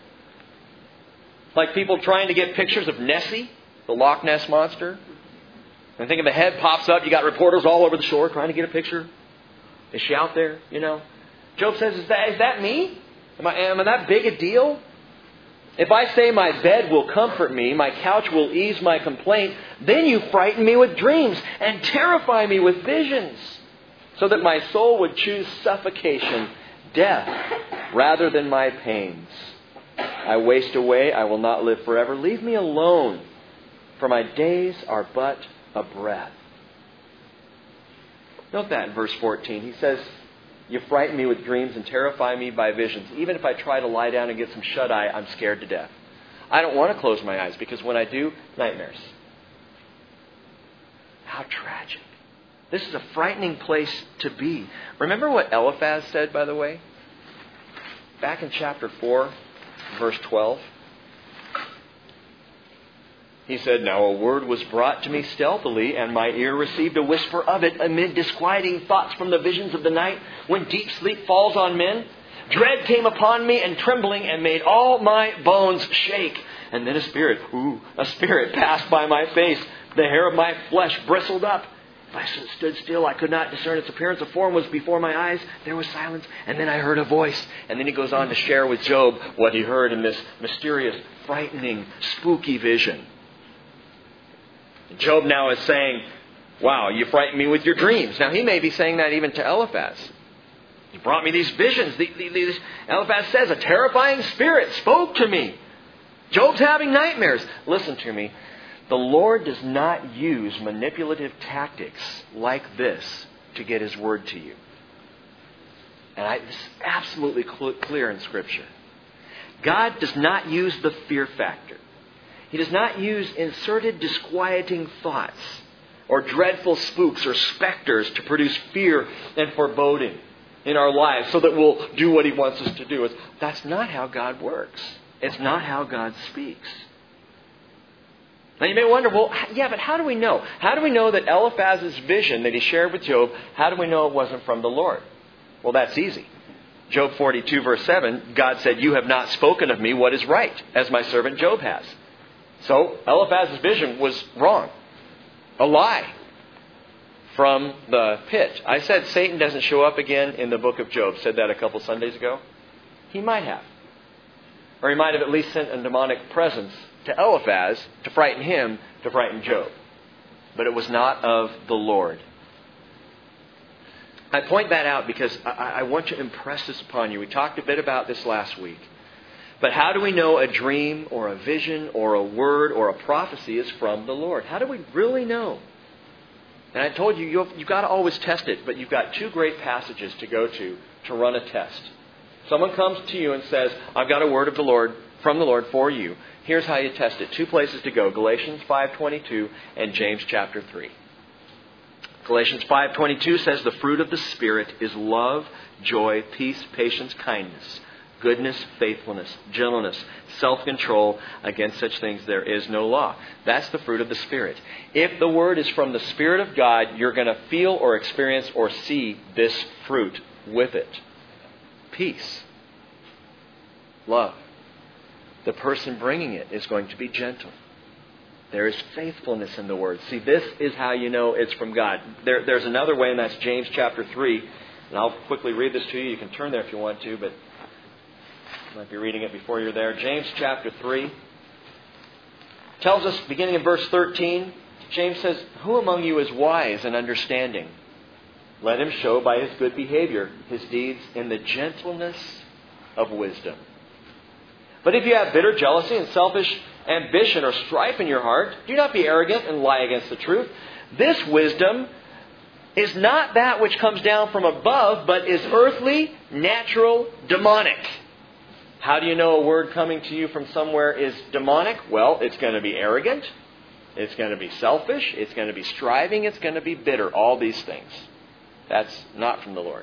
Like people trying to get pictures of Nessie, the Loch Ness monster. And think if the head pops up, you got reporters all over the shore trying to get a picture. Is she out there? You know. Job says, is that me? Am I that big a deal? If I say my bed will comfort me, my couch will ease my complaint, then you frighten me with dreams and terrify me with visions, so that my soul would choose suffocation, death, rather than my pains. I waste away, I will not live forever. Leave me alone, for my days are but a breath. Note that in verse 14. He says, you frighten me with dreams and terrify me by visions. Even if I try to lie down and get some shut-eye, I'm scared to death. I don't want to close my eyes because when I do, nightmares. How tragic. This is a frightening place to be. Remember what Eliphaz said, by the way? Back in chapter 4, verse 12. He said, now a word was brought to me stealthily, and my ear received a whisper of it amid disquieting thoughts from the visions of the night, when deep sleep falls on men. Dread came upon me, and trembling, and made all my bones shake. And then a spirit passed by my face. The hair of my flesh bristled up. If I stood still, I could not discern its appearance. A form was before my eyes. There was silence. And then I heard a voice. And then he goes on to share with Job what he heard in this mysterious, frightening, spooky vision. Job now is saying, wow, you frighten me with your dreams. Now, he may be saying that even to Eliphaz. You brought me these visions. Eliphaz says, a terrifying spirit spoke to me. Job's having nightmares. Listen to me. The Lord does not use manipulative tactics like this to get His word to you. And this is absolutely clear in Scripture. God does not use the fear factor. He does not use inserted disquieting thoughts or dreadful spooks or specters to produce fear and foreboding in our lives so that we'll do what He wants us to do. That's not how God works. It's not how God speaks. Now you may wonder, well, yeah, but how do we know? How do we know that Eliphaz's vision that he shared with Job, how do we know it wasn't from the Lord? Well, that's easy. Job 42 verse 7, God said, you have not spoken of me what is right, as my servant Job has. So Eliphaz's vision was wrong. A lie from the pit. I said Satan doesn't show up again in the book of Job. Said that a couple Sundays ago. He might have. Or he might have at least sent a demonic presence to Eliphaz to frighten him, to frighten Job. But it was not of the Lord. I point that out because I want to impress this upon you. We talked a bit about this last week. But how do we know a dream or a vision or a word or a prophecy is from the Lord? How do we really know? And I told you, you've got to always test it, but you've got two great passages to go to run a test. Someone comes to you and says, I've got a word of the Lord, from the Lord for you. Here's how you test it. Two places to go, Galatians 5:22 and James chapter 3. Galatians 5:22 says, the fruit of the Spirit is love, joy, peace, patience, kindness, goodness, faithfulness, gentleness, self-control. Against such things there is no law. That's the fruit of the Spirit. If the word is from the Spirit of God, you're going to feel or experience or see this fruit with it. Peace. Love. The person bringing it is going to be gentle. There is faithfulness in the word. See, this is how you know it's from God. There's another way, and that's James chapter 3. And I'll quickly read this to you. You can turn there if you want to, but you might be reading it before you're there. James chapter 3 tells us, beginning in verse 13, James says, who among you is wise and understanding? Let him show by his good behavior his deeds in the gentleness of wisdom. But if you have bitter jealousy and selfish ambition or strife in your heart, do not be arrogant and lie against the truth. This wisdom is not that which comes down from above, but is earthly, natural, demonic. How do you know a word coming to you from somewhere is demonic? Well, it's going to be arrogant. It's going to be selfish. It's going to be striving. It's going to be bitter. All these things. That's not from the Lord.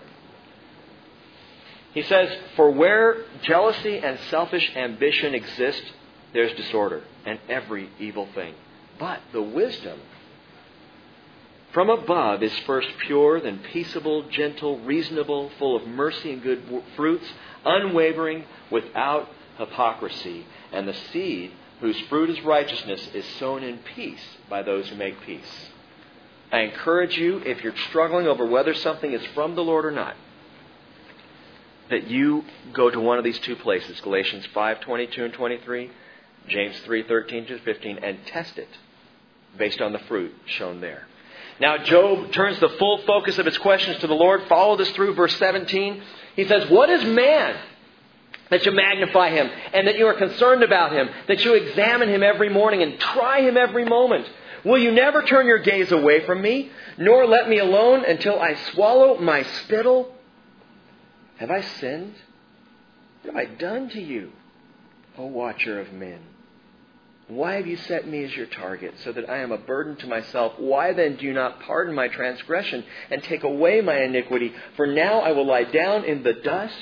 He says, for where jealousy and selfish ambition exist, there's disorder and every evil thing. But the wisdom from above is first pure, then peaceable, gentle, reasonable, full of mercy and good fruits, unwavering, without hypocrisy. And the seed whose fruit is righteousness is sown in peace by those who make peace. I encourage you, if you're struggling over whether something is from the Lord or not, that you go to one of these two places, Galatians 5:22 and 23, James 3:13-15, and test it based on the fruit shown there. Now Job turns the full focus of his questions to the Lord. Follow this through verse 17. He says, what is man that you magnify him and that you are concerned about him, that you examine him every morning and try him every moment? Will you never turn your gaze away from me, nor let me alone until I swallow my spittle? Have I sinned? What have I done to you, O watcher of men? Why have you set me as your target, so that I am a burden to myself? Why then do you not pardon my transgression and take away my iniquity? For now I will lie down in the dust,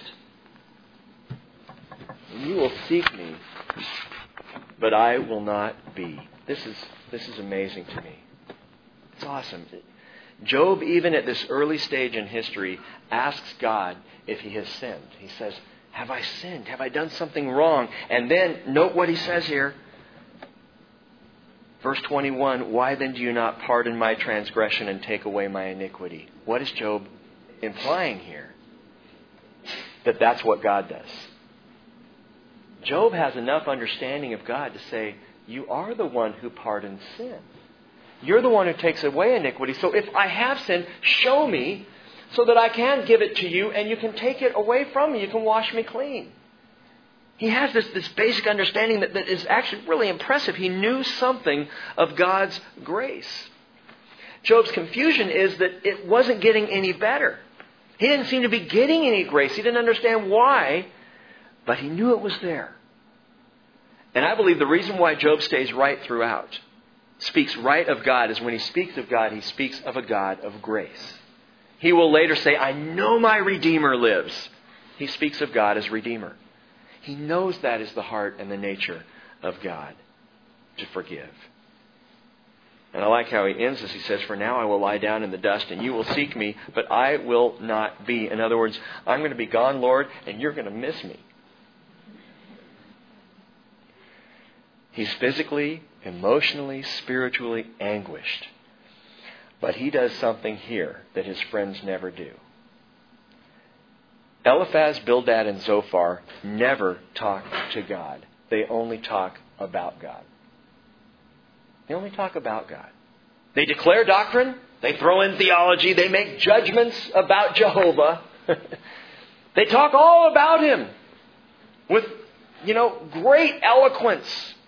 and you will seek me, but I will not be. This is amazing to me. It's awesome. Job, even at this early stage in history, asks God if he has sinned. He says, have I sinned? Have I done something wrong? And then, note what he says here. Verse 21, why then do you not pardon my transgression and take away my iniquity? What is Job implying here? That that's what God does. Job has enough understanding of God to say, you are the one who pardons sin. You're the one who takes away iniquity. So if I have sinned, show me so that I can give it to you and you can take it away from me. You can wash me clean. He has this basic understanding that is actually really impressive. He knew something of God's grace. Job's confusion is that it wasn't getting any better. He didn't seem to be getting any grace. He didn't understand why, but he knew it was there. And I believe the reason why Job stays right throughout, speaks right of God, is when he speaks of God, he speaks of a God of grace. He will later say, I know my Redeemer lives. He speaks of God as Redeemer. He knows that is the heart and the nature of God, to forgive. And I like how he ends this. He says, for now I will lie down in the dust and you will seek me, but I will not be. In other words, I'm going to be gone, Lord, and you're going to miss me. He's physically, emotionally, spiritually anguished. But he does something here that his friends never do. Eliphaz, Bildad, and Zophar never talk to God. They only talk about God. They only talk about God. They declare doctrine. They throw in theology. They make judgments about Jehovah. They talk all about Him with, great eloquence.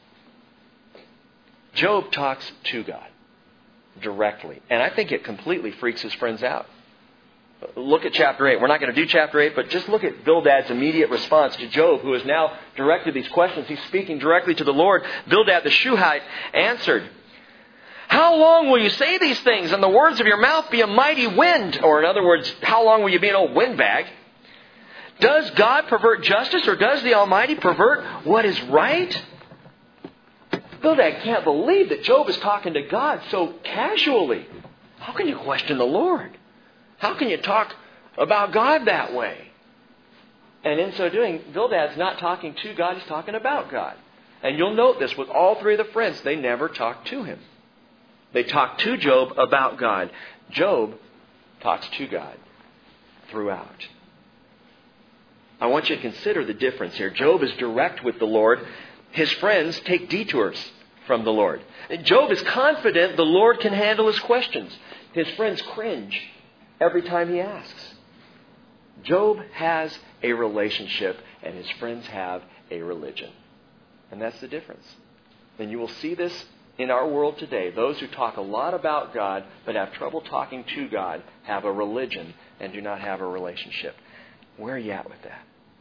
Job talks to God directly. And I think it completely freaks his friends out. Look at chapter 8. We're not going to do chapter 8, but just look at Bildad's immediate response to Job, who has now directed these questions. He's speaking directly to the Lord. Bildad the Shuhite answered, how long will you say these things, and the words of your mouth be a mighty wind? Or in other words, how long will you be an old windbag? Does God pervert justice, or does the Almighty pervert what is right? Bildad can't believe that Job is talking to God so casually. How can you question the Lord? How can you talk about God that way? And in so doing, Bildad's not talking to God, he's talking about God. And you'll note this with all three of the friends, they never talk to him. They talk to Job about God. Job talks to God throughout. I want you to consider the difference here. Job is direct with the Lord. His friends take detours from the Lord. Job is confident the Lord can handle his questions. His friends cringe every time he asks. Job has a relationship and his friends have a religion. And that's the difference. And you will see this in our world today. Those who talk a lot about God but have trouble talking to God have a religion and do not have a relationship. Where are you at with that?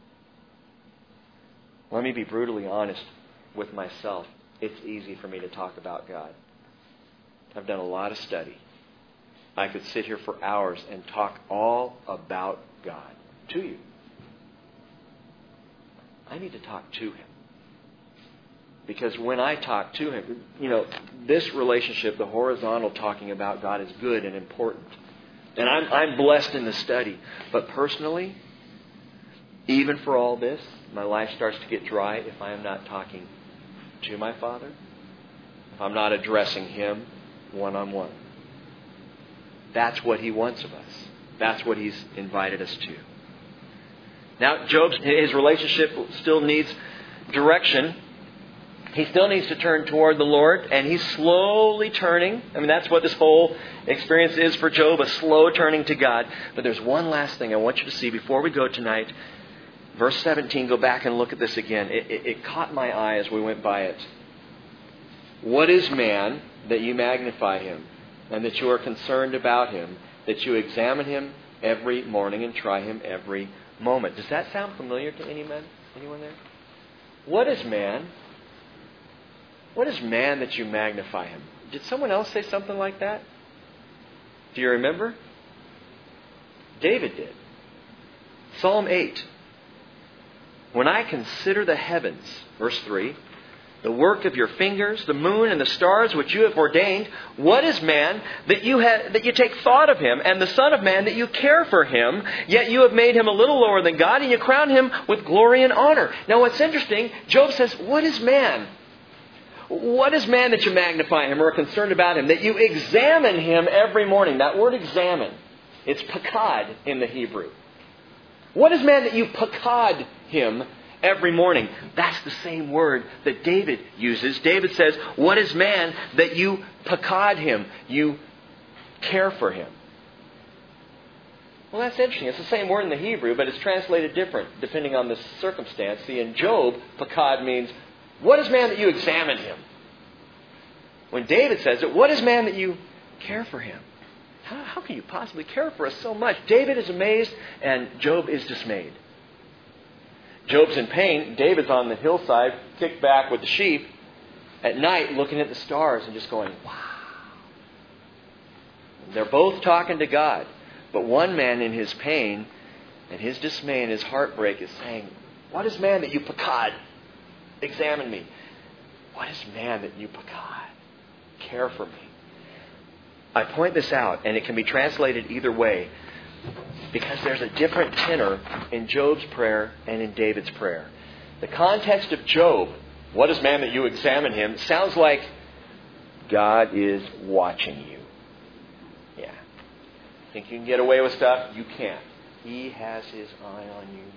Let me be brutally honest with myself. It's easy for me to talk about God. I've done a lot of study. I could sit here for hours and talk all about God to you. I need to talk to Him. Because when I talk to Him, this relationship, the horizontal talking about God, is good and important. And I'm blessed in the study. But personally, even for all this, my life starts to get dry if I am not talking to my Father, if I'm not addressing Him one-on-one. That's what He wants of us. That's what He's invited us to. Now, his relationship still needs direction. He still needs to turn toward the Lord, and he's slowly turning. That's what this whole experience is for Job, a slow turning to God. But there's one last thing I want you to see before we go tonight. Verse 17, go back and look at this again. It caught my eye as we went by it. What is man that you magnify him, and that you are concerned about him, that you examine him every morning and try him every moment? Does that sound familiar to anyone there? What is man? What is man that you magnify him? Did someone else say something like that? Do you remember? David did. Psalm 8. When I consider the heavens, verse 3, the work of your fingers, the moon and the stars which you have ordained, what is man that you take thought of him, and the son of man that you care for him, yet you have made him a little lower than God, and you crown him with glory and honor. Now what's interesting, Job says, what is man? What is man that you magnify him or are concerned about him, that you examine him every morning? That word examine, it's pakad in the Hebrew. What is man that you pakad him every morning? That's the same word that David uses. David says, what is man that you pakad him, you care for him? Well, that's interesting. It's the same word in the Hebrew, but it's translated different depending on the circumstance. See, in Job, pakad means, what is man that you examine him? When David says it, what is man that you care for him? How can you possibly care for us so much? David is amazed and Job is dismayed. Job's in pain. David's on the hillside, kicked back with the sheep at night, looking at the stars and just going, wow. They're both talking to God. But one man in his pain and his dismay and his heartbreak is saying, what is man that you pakad? Examine me. What is man that you pakad? Care for me. I point this out, and it can be translated either way, because there's a different tenor in Job's prayer and in David's prayer. The context of Job, what is man that you examine him, sounds like God is watching you. Yeah. Think you can get away with stuff? You can't. He has his eye on you.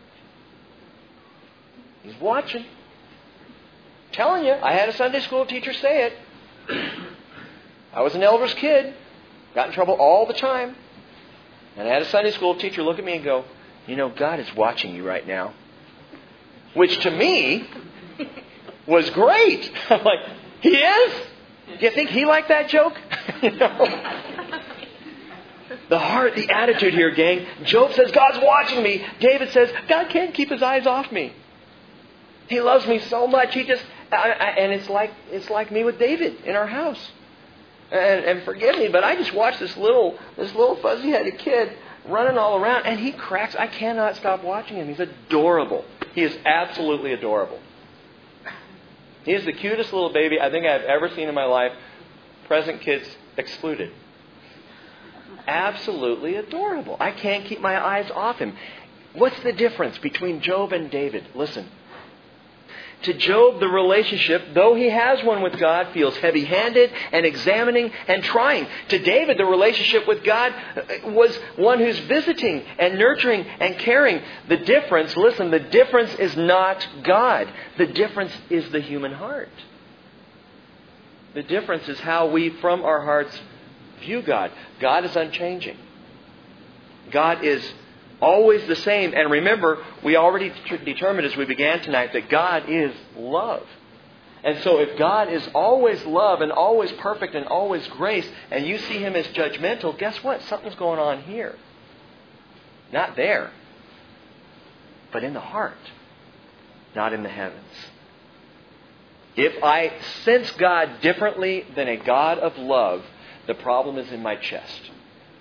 He's watching. Telling you, I had a Sunday school teacher say it. I was an elder's kid. Got in trouble all the time. And I had a Sunday school teacher look at me and go, you know, God is watching you right now. Which to me was great. I'm like, He is? Do you think He liked that joke? You know? The heart, the attitude here, gang. Job says, God's watching me. David says, God can't keep His eyes off me. He loves me so much. And it's like me with David in our house. And forgive me, but I just watched this little fuzzy-headed kid running all around, and he cracks. I cannot stop watching him. He's adorable. He is absolutely adorable. He is the cutest little baby I think I've ever seen in my life, present kids excluded. Absolutely adorable. I can't keep my eyes off him. What's the difference between Job and David? Listen. To Job, the relationship, though he has one with God, feels heavy-handed and examining and trying. To David, the relationship with God was one who's visiting and nurturing and caring. The difference, listen, the difference is not God. The difference is the human heart. The difference is how we, from our hearts, view God. God is unchanging. God is always the same. And remember, we already determined as we began tonight that God is love. And so if God is always love and always perfect and always grace, and you see Him as judgmental, guess what? Something's going on here. Not there, but in the heart, not in the heavens. If I sense God differently than a God of love, the problem is in my chest.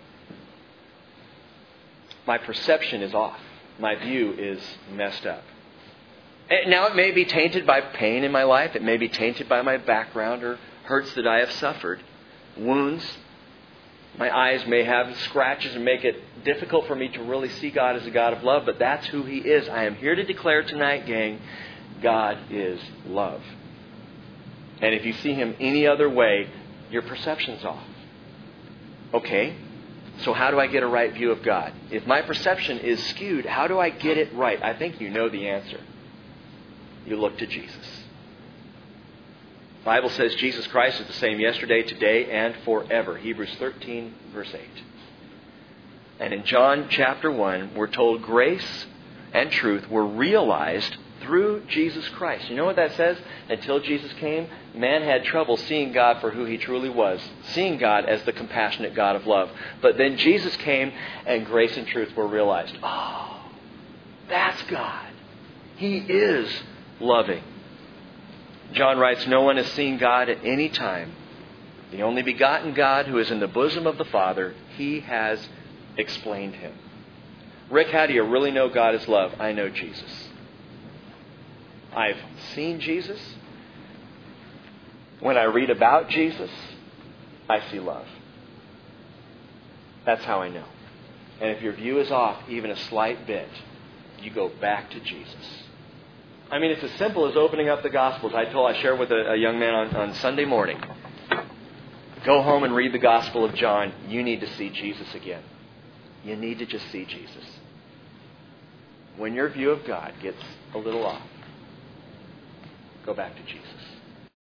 My perception is off. My view is messed up. Now, it may be tainted by pain in my life. It may be tainted by my background or hurts that I have suffered. Wounds. My eyes may have scratches and make it difficult for me to really see God as a God of love, but that's who He is. I am here to declare tonight, gang, God is love. And if you see Him any other way, your perception's off. Okay? So how do I get a right view of God? If my perception is skewed, how do I get it right? I think you know the answer. You look to Jesus. The Bible says Jesus Christ is the same yesterday, today, and forever. Hebrews 13, verse 8. And in John chapter 1, we're told grace and truth were realized through Jesus Christ. You know what that says? Until Jesus came, man had trouble seeing God for who He truly was, seeing God as the compassionate God of love. But then Jesus came and grace and truth were realized. Oh, that's God. He is loving. John writes, no one has seen God at any time. The only begotten God who is in the bosom of the Father, He has explained Him. Rick, how do you really know God is love? I know Jesus. I've seen Jesus. When I read about Jesus, I see love. That's how I know. And if your view is off even a slight bit, you go back to Jesus. I mean, it's as simple as opening up the Gospels. I shared with a young man on Sunday morning. Go home and read the Gospel of John. You need to see Jesus again. You need to just see Jesus. When your view of God gets a little off, go back to Jesus.